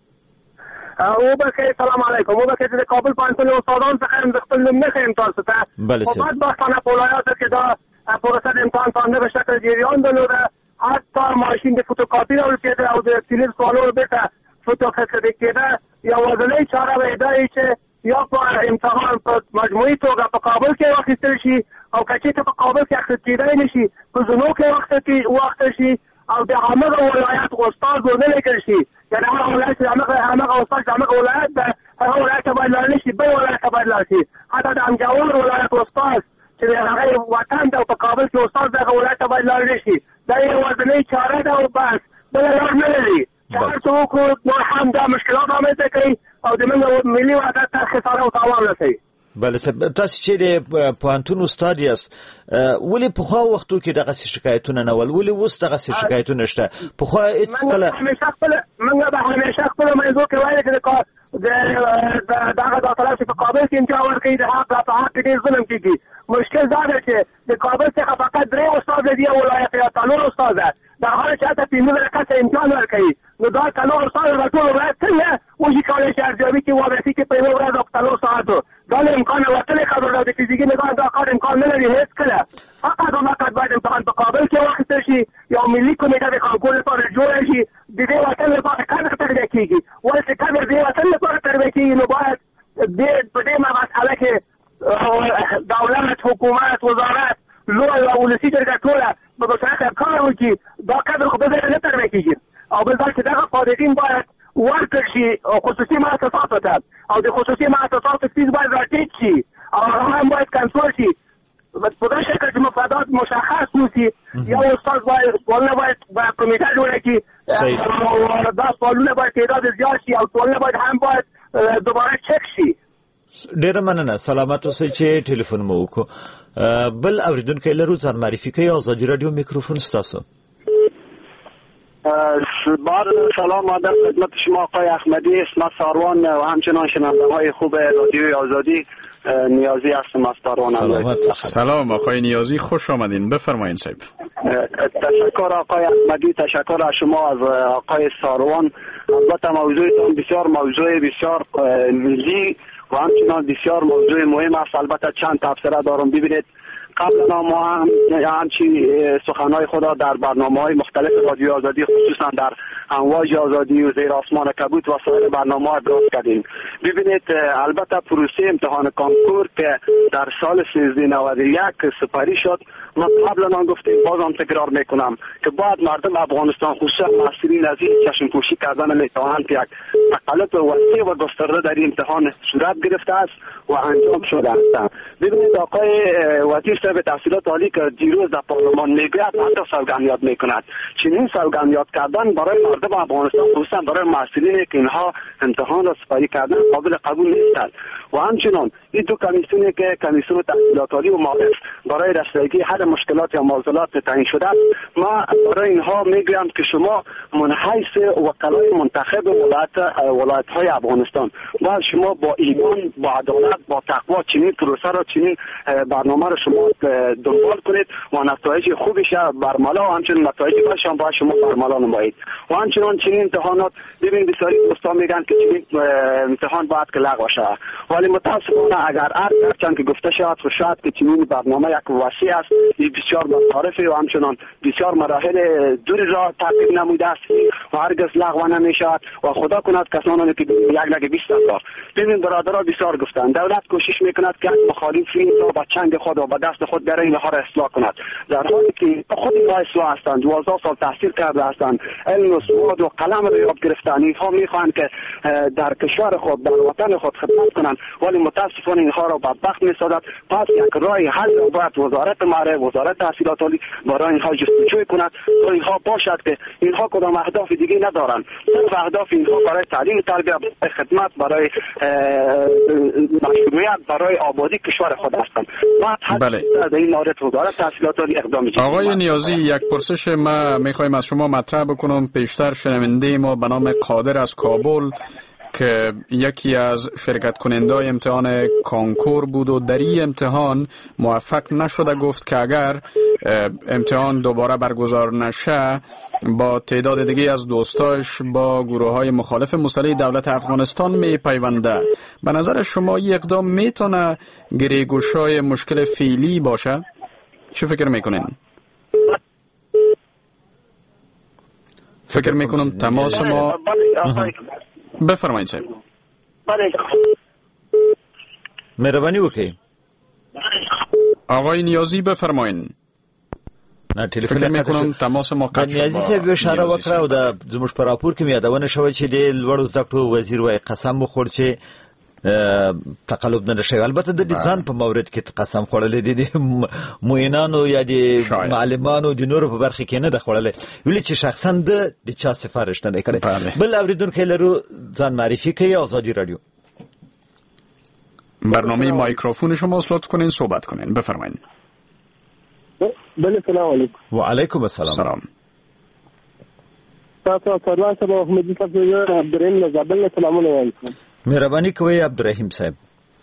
او بخیر. سلام علیکم. او بخیر د کابل پوهنتون استادان څخه د خپل نوم نه خیم تاسو ته. بله سر. بعد باستانه په ولایاتو کې دا پروسه د امتحان په نوې شکل جریان درلوده. حتی ماشین د فوتوکاپي راوړل کېده او د تلین سوالونو بیرته فوتوکاپي کېده. یوازینۍ چاره به دا وي چې یا په امتحان په مجموعي توګه په کابل کې واخیستل شي او که چېرته په کابل کې اخیستل کېدای نه شي په زونو کې واخیستل شي او د همغه ولایت استاد ونه لیکل شي. یعنې هغه ولایت چې همغه استاد چې همغه ولایت ده هغه ولایت ته باید لاړ نه شي، بل ولایت ته باید لاړ شي. حتی د انجاور ولایت استاد چې هغه وطن ده او په کابل کې استاد ده هغه ولایت ته باید لاړ نه شي. دا یوازینۍ چاره ده او بس بله لار نه لري. چې هر څه وکړو نور هم دا مشکلات رامنځته کوي او د موږ ملي وحدت ته خساره او تاوان رسوي. بله تاسو چې د پوهنتون استاد یاست ولې پخوا وختو کې دغسې شکایتونه نه ول؟ ولې اوس دغسې شکایتونه شته؟ پخوا هېڅکله موږ به همیشه خپله موضوع کې وایو چې دغه داخله چې په کابل کې امتحان ورکوي د حق په حق کې ډېر ظلم کېږي. مشکل دا ده چې د کابل څخه فقط درې استاد دي او ولایت یا څلور استاد ده. دا هغه چې هلته پنځه زره کسه امتحان ورکوي نو دا څلور استاد د ټول ولایت څنګه وشي کولی چې ارزیابي کې وابستي کې په یوه ورځ او څلور ساعتو دا له امکانه وتلی خبره ده. د فزیکي نظام دا کار امکان نه لري هېڅکله. فقط او فقط باید امتحان په کابل کې واخیستل شي. یو ملي کمیټه د کانکور لپاره جوړه شي. د دې وطن لپاره کار تربیه کېږي. ولې چې کار د دې وطن لپاره تربیه کېږي نو باید په دې مسئله کې دولت، حکومت، وزارت، لوی او ولسي جرګه ټوله په مشترک کار وکړي. دا کادر خو بل ځای نه تربیه کېږي او بل ځای چې دغه فعالیتین باید ورکړل شي خصوصي مؤسساتو ته او د خصوصي مؤسساتو فیس باید راټیټ شي او هغه هم باید کنټرول شي. په داسې شکل چې مفادات مشخص وسي. یو استاد باید سوالونه باید کمیټه جوړه کړي او دا سوالونه باید تعداد زیات شي او سوالونه باید هم باید دوباره چک شي. ډیره مننه. سلامت اوسئ چې ټلیفون مو وکړو. بل اوریدونکی لرو ځان معرفي کوي. آزادي راډیو میکروفون ستاسو. بعد سلام ادب خدمت شما آقای احمدی، اسمت ساروان و همچنان شنونده های خوب رادیوی آزادی. نیازی هستم از ساروان. سلام آقای نیازی، خوش آمدین، بفرمایید صاحب. تشکر آقای احمدی، تشکر از شما از آقای ساروان. البته موضوعتان بسیار موضوع بسیار ملی و همچنان بسیار موضوع مهم است. البته چند تبصره دارم. ببینید قبلا ما هم همچین سخنهای خدا در برنامه‌های مختلف رادیو آزادی خصوصا در امواج آزادی و زیر آسمان کبوت و سایر برنامه‌ها ابراز کردیم. ببینید البته پروسه امتحان کانکور که در سال سیزده نود و یک سپری شد، ما قبلا هم گفتیم، بازم تکرار میکنم که بعد مردم افغانستان خصوصا مسئولین از این چشم پوشی کردن میتوانند که یک تقلب وسیع و گسترده در این امتحان صورت گرفته است و انجام شده است. ببینید آقای وزیر صاحب تحصیلات عالی که دیروز در پارلمان میگوید حتی سوگند یاد میکند. چنین سوگند یاد کردن برای مردم افغانستان خصوصا برای مسئولینی که اینها امتحان را سپری کردن قابل قبول نیست. و همچنان این دو کمیسیونی که کمیسیون تحصیلات عالی و معارف برای رسیدگی حل مشکلات یا معضلات تعیین شده، ما برای اینها میگویم که شما منحیث وکلای منتخب ولایت ولایت های افغانستان باید شما با ایمان، با عدالت، با تقوا چنین پروسه را، چنین برنامه را شما دنبال کنید و نتایج خوبش برملا و همچنین نتایج بدش هم باید شما برملا نمایید. و همچنین چنین امتحانات ببین بسیاری دوستان میگن که چنین امتحان باید که لغو شود، ولی متاسفانه اگر هرچند که گفته شود خو شاید که چنین برنامه یک وسیع است، بسیار متعارفه و همچنان بسیار مراحل دوری را تعقیب نموده است و هرگز لغو نمیشود و خدا کند کسانی که یک لگه بیست هزار. ببین برادرها بسیار گفتن دولت کوشش میکند که مخالفین را با چنگ خود و با دست خود برای اینها را اصلاح کند، در حالی که خود اینها اصلاح هستند، دوازده سال تحصیل کرده هستند، علم و سواد و قلم را یاد گرفتند، اینها میخواهند که در کشور خود، در وطن خود خدمت کنند، ولی متاسفانه اینها را بدبخت میسازد. پس یک راه حل را باید وزارت معارف، وزارت تحصیلات عالی برای اینها جستجو کند تا اینها باشد که اینها کدام اهداف دیگه ندارند، صرف اهداف اینها برای تعلیم، تربیت، خدمت، برای مشروعیت، برای آبادی کشور خود هستند. بله. در این مورد وزارت تحصیلات عالی اقدام جدی. آقای نیازی، یک پرسش ما میخوایم از شما مطرح بکنم. پیشتر شنونده ما به نام قادر از کابل که یکی از شرکت کنندای امتحان کانکور بود و در این امتحان موفق نشده، گفت که اگر امتحان دوباره برگزار نشه با تعداد دیگه از دوستاش با گروه های مخالف مسلح دولت افغانستان می پیونده. به نظر شما این اقدام میتونه گریگوشای مشکل فعلی باشه؟ چه فکر میکنین؟ فکر میکنم تماس ما بفرمایید صاحب. مهربانی وکړئ. آقای نیازی بفرمایید. نه تلیفون فکر میکنم تماس ما قطع شد. نیازی صاحب اشاره وکړه او د زموږ په راپور کې یادونه شوې چې د لوړو زده کړو وزیر وای قسم وخوړ چې تقلب نه شي. البته د ځان په مورد کې قسم خوړلې دي موینانو یا د معلمانو د نورو په برخه کې نه د خوړلې، ویل چې شخصا د چا سفارش نه کړي. بل اوریدونکو لرو ځان معرفي کوي. آزادی رادیو برنامه مایکروفون شما لطف کنین صحبت کنین، بفرمایید. بله سلام علیکم. و علیکم السلام. سلام. تاسو سره سره احمدی صاحب عبدالرحیم زابل سلامونه وایم. مهرباني کوي عبدالرحیم صاحب.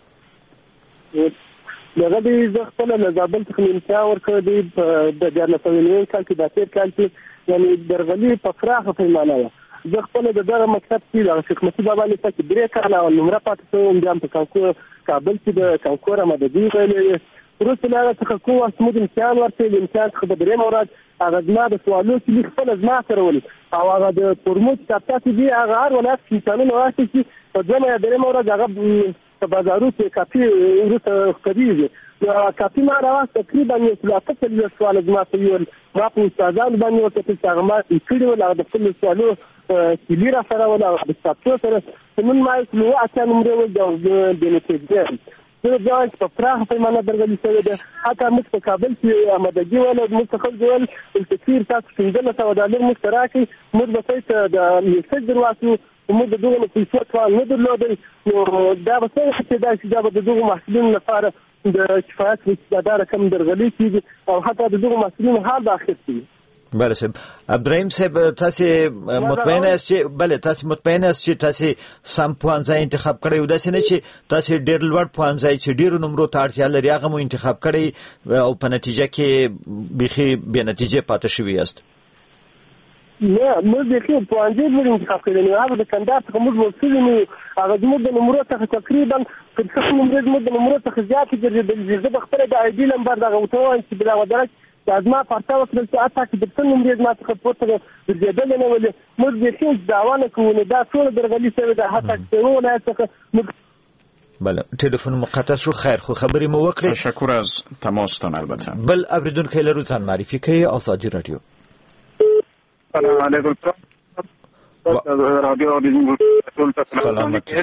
دغه د خپل نظابل څخه امتیاز ورکړی دی د دیارلس سوه نوي کال کې د تیر کال کې، یعنی درغلي په پراخه پیمانه وه. زه خپله د دغه مکتب کې د شیخ مسعود بابا لیسه کې درې کاله نمره پاتې شوم، بیا هم په کانکور کابل کې د کانکور آمادګي ویلې. وروسته له هغه څخه کوم وخت موږ امتحان ورکړی، د امتحان څخه به درېیمه ورځ هغه زما د سوالونو کلي خپله زما سره ولید او هغه د فورمو کتابچه چې دي هغه هر ولایت کې امتحانونه واخیستي، په دویمه یا درېیمه ورځ هغه په بازارو کې کاپي وروسته خپرېږي. نو کاپي ما راواخیست، تقریبا یو سل اته څلوېښت سواله زما ته ویل. ما په استادانو باندې وکتل چې هغه ما کړي ول، هغه د خپلو سوالونو کلي را سره ول او د کتابچو سره. نن ما یې سل اووه اتیا نمرې ول د نتیجې زه بیا چې په پراخه پیمانه درغلي شوې ده. حتی موږ په کابل کې آمادګي ویل، موږ ته خلک ویل چې کثیر تاسو پنځلس سوه ډالر موږ ته راکړئ، موږ به تاسو ته د میسج در واچوو. موږ د دغو نه پیسې توان نه درلودی، نو دا به څنګه کېدای شي؟ دا به د دغو محصلینو لپاره د کفایت وي چې دا رقم درغلي کېږي او حتی د دغو محصلینو حال به اخیستی وي. بله صاحب. ابراهیم صاحب تاسو مطمئن است چې بله تاسو مطمئن است چې تاسو سم پوهنځی انتخاب کړی و، داسې نه چې تاسو ډېر لوړ پوهنځی چې ډېرو نمرو ته اړتیا لري هغه مو انتخاب کړی او په نتیجه کې بیخي بې نتیجې پاتې شوي یاست؟ نه موږ بیخي پوهنځی لرو انتخاب کړی نو هغه د کندهار څخه موږ ورسېدو نو هغه زموږ د نمرو څخه تقریبا تر څو نمرې زموږ د نمرو څخه زیاتې ګرځېدلې. زه به خپله د آی ډي نمبر دغه ورته ووایم چې بلا ودرک ازما پارتا وکړل چې اته کې د څو نمرې زما څخه پورته ګرځېدلې نه ولې موږ بیخي دعوا نه کوو نو دا ټوله درغلي شوې ده حتی چې یو ولایت څخه موږ بله تلفن مقطع شو. خیر خو خبرې مو وکړې. تشکر از تماستان. البته بل اوریدونکی لرو ځان معرفي کوي. آزادي رادیو. السلام علیکم. رادیو د سلامت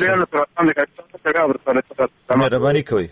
مهرباني کوي.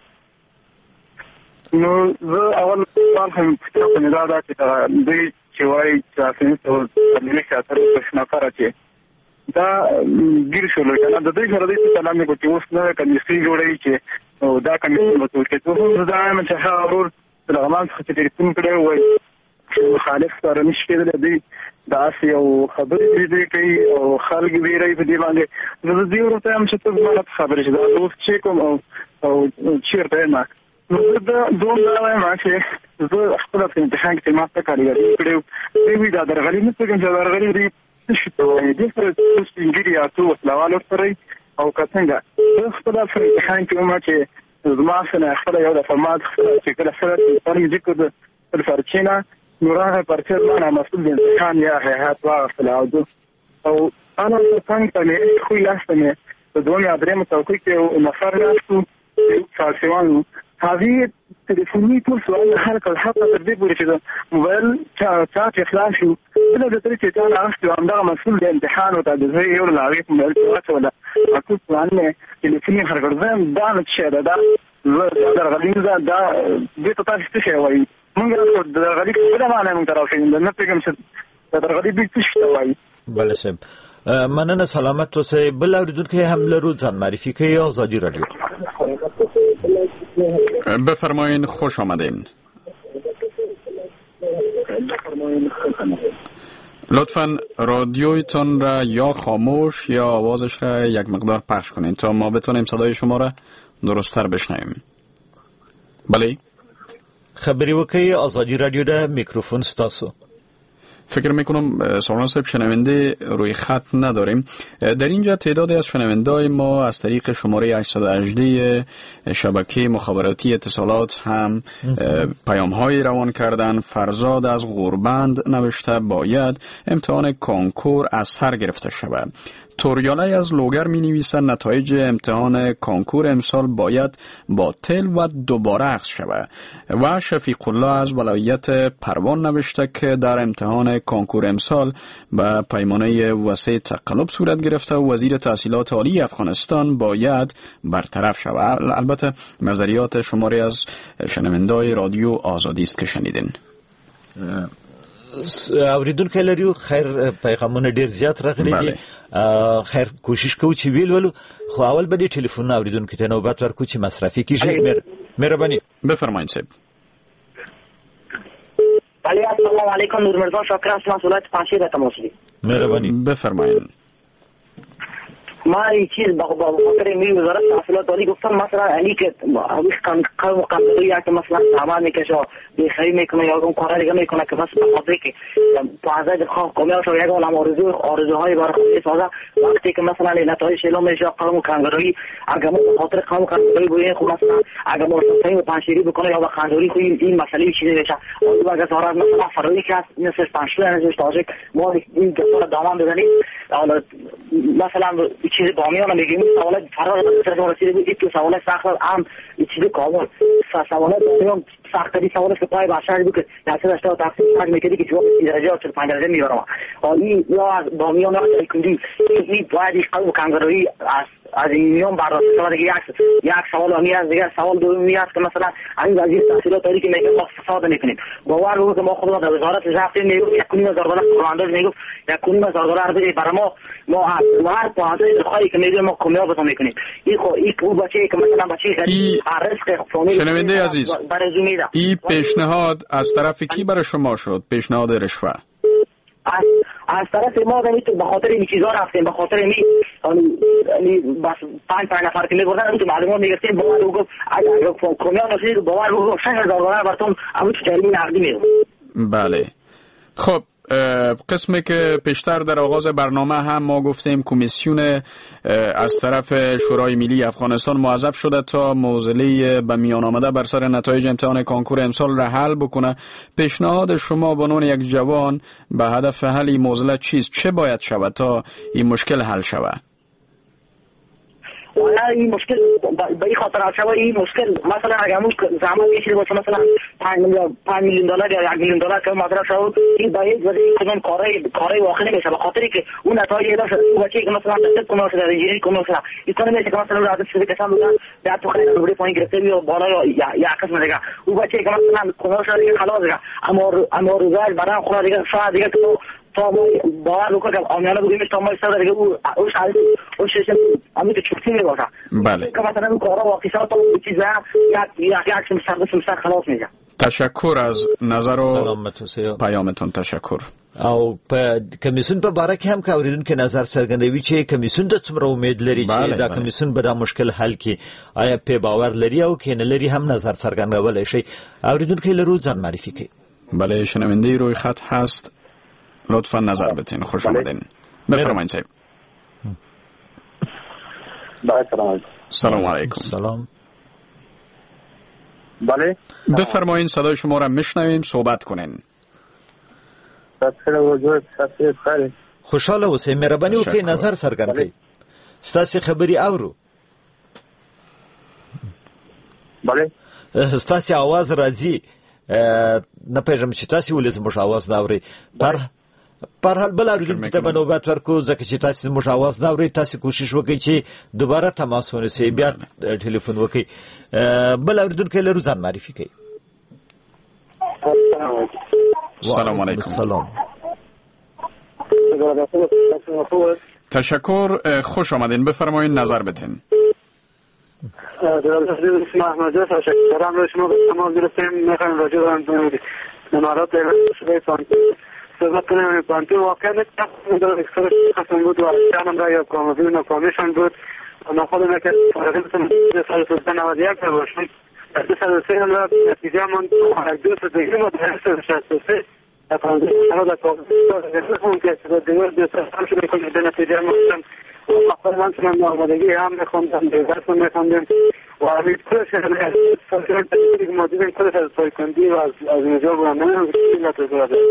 نو زه اول سوال هم فکر نه دا چې دوی چې وایي چې اساسي ټول تعلیمي خاطر پښناکاره چې دا ګیر شول کنه د دې سره د سلامي کوټي اوس نه کمیسي جوړی چې دا کمیسي مسؤل کې ته دا هم چې هغه لغمان څخه ټلیفون کړی وای مخالف سره نشي کېدل دی دا یو خبرې دې کوي او خلک ویری په دې باندې نو دې ورته هم چې ته مله خبرې شې دا اوس چې کوم او چیرته نه نو دا دوه دا ما چې زه خپل په امتحان کې ما ته کاریګري کړو دوی دا درغلي نه پېژنم چې درغلي دې څه ته دې سره څه انګریزي تاسو وسلوالو سره او کڅنګ زه خپل په امتحان کې ما چې زما سره خپل یو د فورمات چې کله سره په ذکر د فرچینا نورانه پرچر ما مسؤل دي امتحان یا هيئات واغفل او او انا څنګه ته نه خو لاسته په دوه ادرې متوقع کې نفر راستو فالسيوان هذه تليفوني ټول سوال هر کله حتی تر دې پورې چې موبایل چا چا اخلاص شو بل د ترې چې تا راستو همدغه مسؤل د امتحان او د زه یو لاغي په موبایل کې ولا اكو پلان نه تليفوني هر ګرځم دا نه شه دا دا غلین دا دا دې ته تاسو څه وایي موږ د غریب په معنا موږ راوښین نه پیګم چې د غریب څه وایي. بله صاحب مننه سلامت اوسئ. بل اوریدونکی هم لرو ځان معرفي کوي. آزادی رادیو. بفرمایین. خوش آمدین. لطفاً رادیویتون را یا خاموش یا آوازش را یک مقدار پخش کنین تا ما بتونیم صدای شما را درست‌تر بشنویم. بله خبری وکي. آزادی رادیو ده میکروفون ستاسو. فکر میکنم سالان صاحب شنونده روی خط نداریم. در اینجا تعدادی از شنونده‌های ما از طریق شماره هشتصد و هجده شبکه مخابراتی اتصالات هم پیام‌های روان کردن. فرزاد از غوربند نوشته باید امتحان کانکور از سر گرفته شود. توریالی از لوگر می نویسند نتایج امتحان کانکور امسال باید باطل و دوباره اخذ شود. و شفیق الله از ولایت پروان نوشته که در امتحان کانکور امسال به پیمانه وسیع تقلب صورت گرفته و وزیر تحصیلات عالی افغانستان باید برطرف شود. البته نظریات شماری از شنونده‌های رادیو آزادی است که شنیدین. اوریدونکو لريو. خیر پیغامونه ډیر زیات راغلي دي. خیر کوشش کوو چې ویل ولو خو اول به دې ټلیفون اوریدونکو ته نوبت ورکو چې مصرفي کیږي. مهرباني. بفرمایید صاحب. علی السلام علیکم. نور مرزا شاکر از مسئولات پنشیر تماس دید. مهربانی. بفرمایید. ما این چیز با با خاطر می وزارت تحصیلات عالی گفتم مثلا علی که اویش کان قوم قانونی که مثلا سامان میکشه بخری میکنه یا اون کارا دیگه میکنه که بس بخاطر که بعضی خان قومیاش یا اون آرزو آرزوهای برای خودش سازه وقتی که مثلا نتایج اعلام میشه قوم قانونی اگر ما خاطر قوم قانونی بوین خب مثلا اگر ما صحیح پنشیری بکنه یا با قانونی خو این مسئله چیزی بشه اون اگر ظاهر مثلا فراری که مثل پنشیر نزدیک تاجیک ما این دکتر دامن بزنیم حالا مثلا چیز بامیان میگیم سوالات فرار سر رسیده بود که سوالات سخت عام چیز کامل سوالات بامیان سخت‌ترین سوالات که پای باشد بود که درصد هشتاد تقسیم پنج میکردی که جواب درجه چهل و پنج درجه میبرم. این یا بامیان یا کندی این باید قلب کانگرویی از از این میان برداشت شده دیگه یک یک سوال امی است دیگه سوال دومی است که مثلا این وزیر تحصیلات تاریخی میگه ما فساد میکنیم باور بگو که ما خودمون در وزارت رفتیم میگفت یک کنیم هزار دلار کلانداز میگفت یک کنیم هزار دلار بده برای ما ما هر پانزده دقیقه که میگیم ما کمیاب میکنیم این خو این او بچه که مثلا بچه غریب رزق فامیل شنونده عزیز این پیشنهاد از طرف کی برای شما شد پیشنهاد رشوه از از طرف ما دمی تو به خاطر این چیزا رفتیم به خاطر می یعنی بس پنج پنج نفر که میگردن تو معلومات میگرفتیم باور رو گفت اگه کمیان نشید باور رو شش هزار دلار براتون همون جریمه نقدی میاد. بله خب قسمی که پیشتر در آغاز برنامه هم ما گفتیم کمیسیون از طرف شورای ملی افغانستان موظف شده تا معضله به میان آمده بر سر نتایج امتحان کانکور امسال را حل بکنه. پیشنهاد شما به عنوان یک جوان به هدف حل این معضله چیست؟ چه باید شود تا این مشکل حل شود؟ والا این مشکل به این خاطر حل شود این مشکل مثلا اگر همون زمان کشیده باشه مثلا پنج میلیون پنج میلیون دلار یا یک میلیون دلار که مصرف شود این به یک وجه کدام کارهای کارهای واقعی نمیشه به خاطری که اون نتایج اعلام شده بچه‌ای که مثلا دست کنار شده انجینری کنار شده این کار نمیشه که مثلا راه شده که مثلا در تو خیلی روی پایین گرفته یا بالا یا یا قسم دیگه اون بچه‌ای که مثلا کنار شده خلاص دیگه اما اما روزای برام خدا دیگه شاید دیگه تو تا ما باور بکنم که آمیانه بودیم تا ما استاد دیگه او او شاید او شش امی که چوتی میباشه بله که مثلا اون کارا واقعی شد تو چیزا یک یک یک مستقبل مستقبل خلاص میشه. تشکر از نظر و پیامتون. تشکر. او په کمیسیون په باره کې هم کاوریدون کې نظر څرګندوي چې کمیسیون د څومره امید لري چې دا کمیسیون به دا مشکل حل کړي آیا په باور لري او کې نه لري هم نظر څرګندول شي اوریدون کې لرو ځان معرفي کوي. بله شنونده روی خط هست لطفا نظر بتین. خوش آمدین. بفرمایید صاحب. سلام علیکم. سلام. بله بفرمایید صدای شما را میشنویم صحبت کنین. خوشحاله اوسئ مهرباني وکړئ نظر څرګند کړئ ستاسو خبري اورو. بله ستاسو आवाज راځي نه پېژم چې تاسو ولې زموږ आवाज ناوري پر پر حال بل اوریدونکو ته به نوبت ورکو ځکه چې تاسو زموږ आवाज ناوري تاسو کوشش وکړئ چې دوباره تماس ونیسئ بیا ټلیفون وکړئ. بل اوریدونکو لرو ځان معرفي کړئ. سلام علیکم. سلام. تشکر. خوش آمدین. بفرمایید نظر بتین. اسم احمد جان تشکرم به شما تمام گرفتیم میخوایم راجع به امارات شده پانتو صحبت کنیم. پانتو واقعا در اکثر قسم بود و شانم را یا کامبیون و کامیشن بود و ما خودم که فارغی بسیم سال سلطان نود و یک باشم در دو سال سه هم را نتیجه من دو سال دیگه ما در سال شست و سه در پانزه سال در کامبیون که شده دیگر دو سال هم شده کنید در نتیجه من مقبل من چنان آمادگی هم میخوندم دیگر هم میخوندم و امید کلش سالکران تشکیلی که ما دیدیم کلش از سایکندی و از اینجا بودم نمیدونم که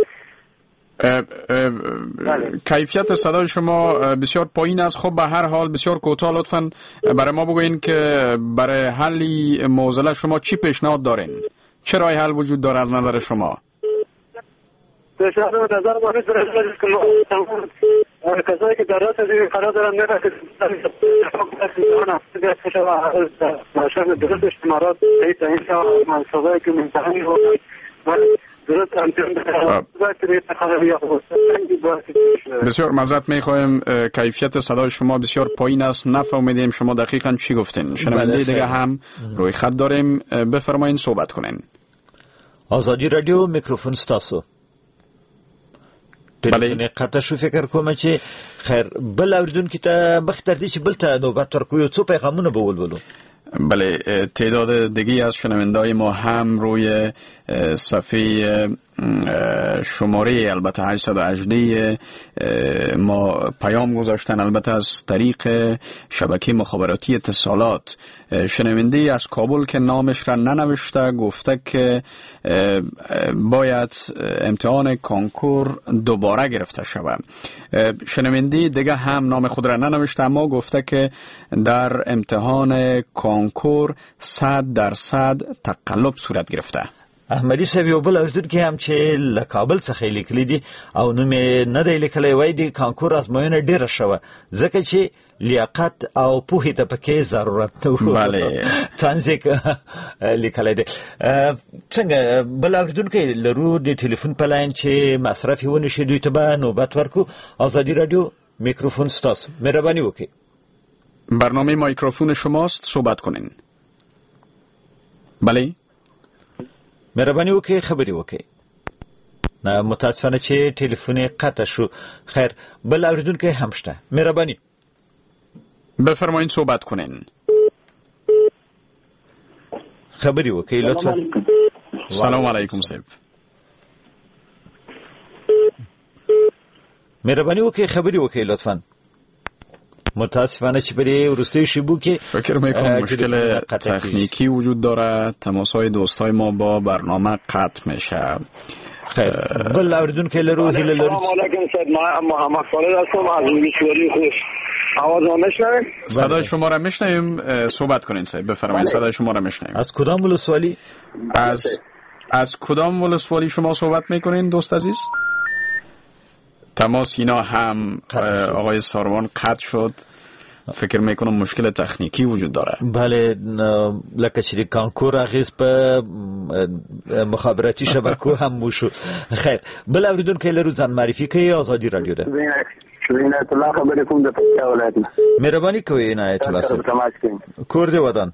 کیفیت صدای شما بسیار پایین است. خب به هر حال بسیار کوتاه لطفاً برای ما بگوین که برای حل معضله شما چی پیشنهاد دارین؟ چه راه حل وجود داره از نظر شما؟ پیشنهاد از نظر ما نیست که ما تمام کسایی که در راست دیگه قرار دارن نه که ماشین درست استمارات ایت این شما منصوبه که منتهی هو بسیار معذرت میخوایم کیفیت صدای شما بسیار پایین است نفهمیدیم شما دقیقاً چی گفتین. شنونده دیگه هم روی خط داریم بفرمایید صحبت کنین. آزادی رادیو میکروفون ستاسو. بله قطع شو فکر کوم چې خیر بل اوریدونکو ته بختر دي چې بل ته نوبت ورکو یو څو پیغامونه به ولولو. بله تعداد دیگه از شنونده‌های ما هم روی صفحه شماره البته هشتصد و هجده ما پیام گذاشتن البته از طریق شبکه مخابراتی اتصالات. شنونده از کابل که نامش را ننوشته گفته که باید امتحان کانکور دوباره گرفته شود. شنونده دیگه هم نام خود را ننوشته اما گفته که در امتحان کانکور صد درصد تقلب صورت گرفته. احمدی صاحب یو بل اوریدونکي هم چې له کابل څخه لیکلي دي او نوم یې نه دی لیکلی وایي د کانکور ازموینه ډېره شوه ځکه چې لیاقت او پوهې ته پکې ضرورت نه و. بله تنزیک لیکلی دی. څنګه بل اورېدونکی لرو د ټلیفون په لاین چې مصرف یې ونه شي دوی ته به نوبت ورکو. آزادی رادیو میکروفون ستاسو، مهرباني وکړئ. برنامه مایکروفون شماست، صحبت کنین. بله مهرباني وکړئ خبرې وکړئ. نه متاسفانه چې ټلیفون قطع شو. خیر بل اورېدونکی هم شته، مهرباني بفرمایید صحبت کنین. خبرې وکړئ لطفا. سلام علیکم صاحب. مهرباني وکړئ خبرې وکړئ لطفا. متاسفانه چې برای وروستای شیبو که فکر میکنم مشکل تکنیکی وجود داره، تماسهای دوستای ما با برنامه قطع میشه. خیر بل اوریدونکو لرو هیله لرو. سلام علیکم سید محمد خالد هستم از میشوری خوش. آواز ما میشنوید؟ صدای شما را میشنویم. صحبت کنین صاحب بفرمایید. صدای شما را میشنویم. از کدام ولسوالی؟ از از کدام ولسوالی شما صحبت میکنین دوست عزیز؟ تماس اینا هم آقای ساروان قطع شد. فکر میکنم مشکل تکنیکی وجود داره. بله لکه چې کانکور اغیز په مخابراتی شبکو هم موشو. خیر بل اوریدونکو لرو ځان معرفي کوي. آزادی رادیو ده. عنایت الله خبرې کوم د پکتیا ولایت. مهرباني کوئ عنایت الله صاحب. کور دی ودان.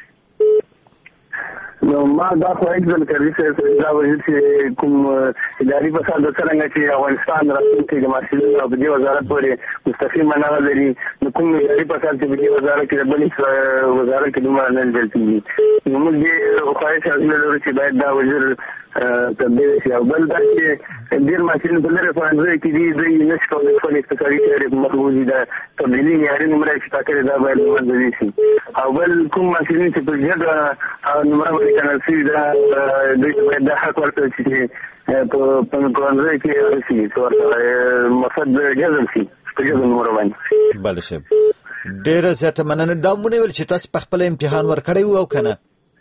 نو ما دا خو ایکزل کوي چې دا وایي چې کوم اداري فساد څنګه چې افغانستان راتلونکي د مسؤلینو په دې وزارت پورې مستقیمه نه لري. نو کوم اداري فساد چې په دې وزارت کې د بلې وزارت کې دومره نه لري. نو موږ دې خواهش لرو چې باید دا وزیر تبدیل شي. او بل دا چې ډېر مسؤلین په لري فرانځي کې دي دوی نشي کولای خپل اقتصادي چارې مخوځي دا تبدیلي یاري نمبر چې تاکي دا باید منځوي شي. او بل کوم مسؤلین چې په جګړه نمبر کنه سي دا د د حق ورته چې په پنځه کې راشي څو مقصد جذب شي په جذب نمبر باندې. بله شه ډیره زیاته مننه. دا مونږ ویل چې تاسو په خپل امتحان ورکړی وو او کنه؟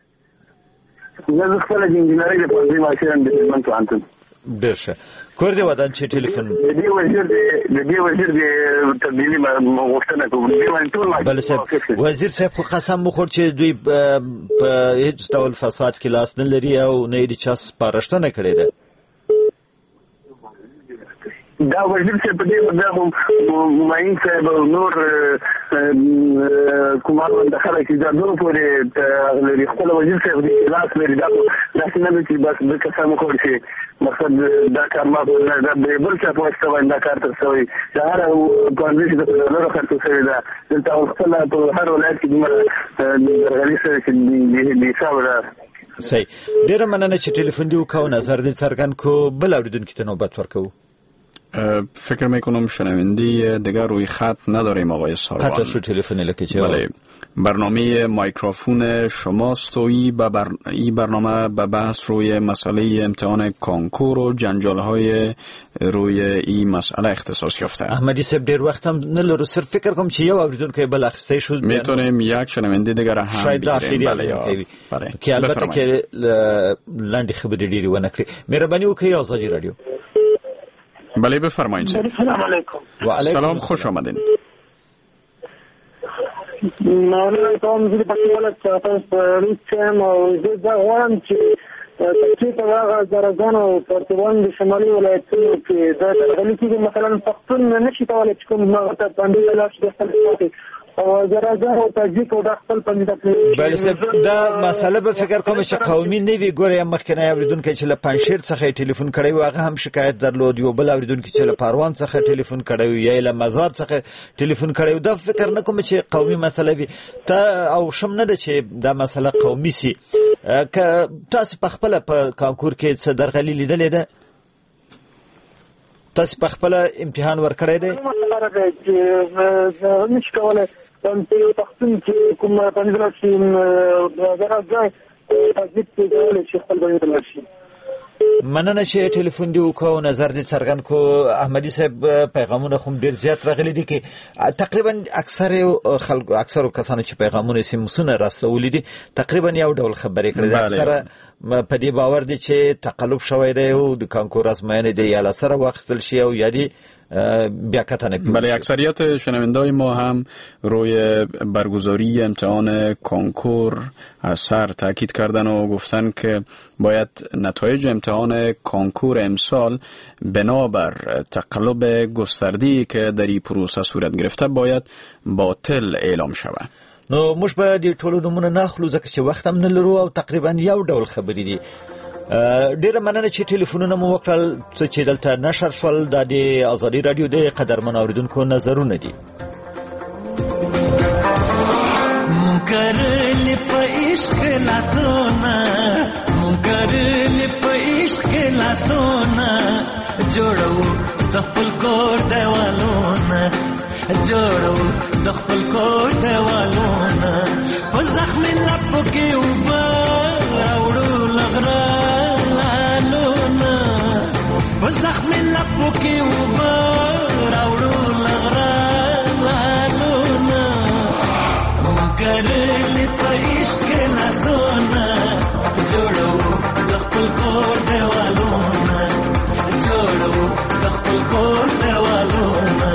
زه خپل د انجینرۍ د پوهنځي ماشین د خدمت وانتم. ډیر ښه. کور دی ودان چې ټلیفون د دې وزیر د دې وزیر د تبدیلی مغوښتنه کوم. بله صاحب وزیر صاحب خو قسم وخور چې دوی په هیڅ ډول فساد کې لاس نه لري او نه یې چا سپارښتنه کړې ده. دا وزیر چې په دې باندې ماین صاحب نور کومار د خلک چې دا نور پورې لري خپل وزیر صاحب د لاس لري. دا داسې نه چې بس د قسم وخور چې مقصد دا کار ما نه دا بل څه په واسطه باندې دا کار تر شوی. دا هر پوهنځي چې د نور خلکو سره دا دلته خپل په هر ولایت کې د غلي سره چې د حساب را صحیح. ډیره مننه چې ټلیفون دی وکاو نظر دې څرګند کو. بل اوریدونکو ته نوبت ورکو. فکر میکنم شنوندی دیگر روی خط نداریم آقای ساروان. قطع شد تلفن لکه چه؟ بله برنامه مایکروفون شماست و ای بر... ای برنامه به بحث روی مسئله امتحان کانکور و جنجال‌های روی این مسئله اختصاص یافته. احمدی صاحب دیر وقت هم نلرو صرف فکر کنم چه یه اوریدون که بل اخسته شد میتونیم یک شنونده دیگر هم شاید داخلی بله بله که البته که لندی خبری دیری و نکری. مهربانی وکړئ آزادی رادیو. بله بفرمایید. سلام علیکم. و علیکم سلام، خوش آمدین. مولانا کوم چې په کومه تاسو په ریچم او زه غواړم چې تاسو ته هغه درځانو پرتوان د شمالي ولایتونو کې دا غلي کې مثلا پښتون نه شي کولای چې کوم هغه ته باندې لاس د خپل او درځه او تجدید او د خپل پنځه بل دا مسله به فکر کوم چې قومي نه وی ګورې مخکنه اوریدونکو چې له پنځشیر څخه ټلیفون کړی و هغه هم شکایت درلود. یو بل اوریدونکو چې له پروان څخه ټلیفون کړی و یا له مزار څخه ټلیفون کړی و. دا فکر نه کوم چې قومي مسله وي ته او شم نه ده چې دا مسله قومي سي. که تاسو په خپل په کانکور کې څه درغلي لیدلې ده؟ تاسو په خپل امتحان ورکړی دی؟ زه نشم کولای چې یو پښتون چې کوم پنځه شي درځه تجدید کوي چې خپل باندې لاشي. مننه چې ټلیفون دی وکاو نظر دې څرګند کو. احمدی صاحب پیغامونه خو ډیر زیات راغلي دي کې تقریبا اکثر خلک اکثر کسانو چې پیغامونه سیمسونه راستولې دي تقریبا یو ډول خبرې کړې دي. اکثر په دې باور دي چې تقلب شوی دی او د کانکور ازموینې د یا لسره واخیستل شي او یا دی بیا کتنه کنید. بله، اکثریت شنوندای ما هم روی برگزاری امتحان کانکور از سر تاکید کردن و گفتن که باید نتایج امتحان کانکور امسال بنابر تقلب گسترده‌ای که در این پروسه صورت گرفته باید باطل اعلام شود. نو موږ به د ټولو نمونه ناخلو ځکه چې وخت هم نه لرو او تقریبا یو ډول خبرې دي. ډیره مننه چې ټلیفونونه مو وکړل چې دلته نشر شول. دا د آزادي رادیو د قدرمن اوریدونکو نظرونه دي. مونږ په عشق لاسونه مونږ په عشق لاسونه جوړو د خپل کور دیوالونه جوړو د خپل کور دیوالونه په زخم لپو کې اوبه راوړو لغرالونه په زخم لپو کې اوبه راوړو لغرالونه مګرلې په عشق لاسونه جوړو د خپل کور دیوالونه جوړو د خپل کور دیوالونه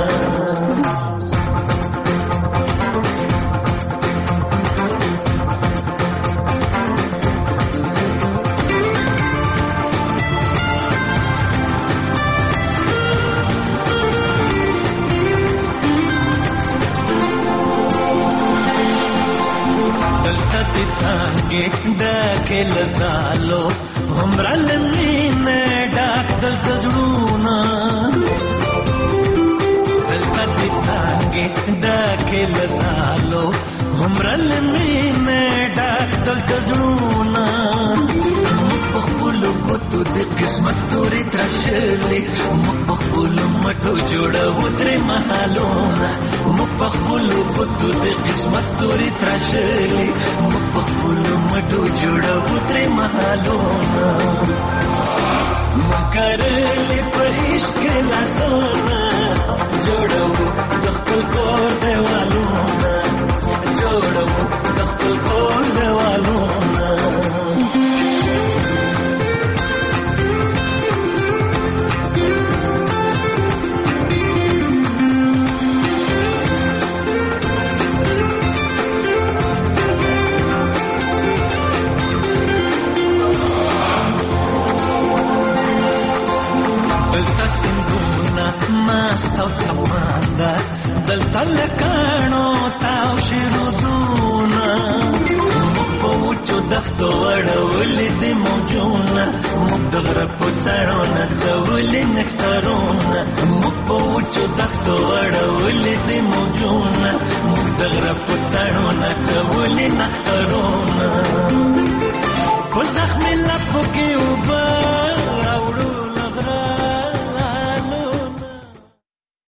داکه لزالو همرا لمینه ډاک دلته زړونه دلته دې څانګې داکه لزالو همرا لمینه ډاک دلته زړونه په خپل ګوتو د قسمت ستوري تراشلې موږ په خپل مټو جوړو درې محلونه موږ په خپل ګوتو د قسمت ستوري تراشلې موږ په خپل مټو جوړو درې محلونه مکرلې په عشق لاسونه جوړو د خپل کور دیوالونه جوړو د خپل کور دیوالونه ماستو کماندا دلته لکانو تاو شرودونا په وچو دښتو وړولې د موجونه موږ د غره په څاړو نڅولې نخترونه موږ په وچو دښتو وړولې د موجونه موږ د غره په څاړو نڅولې نخترونه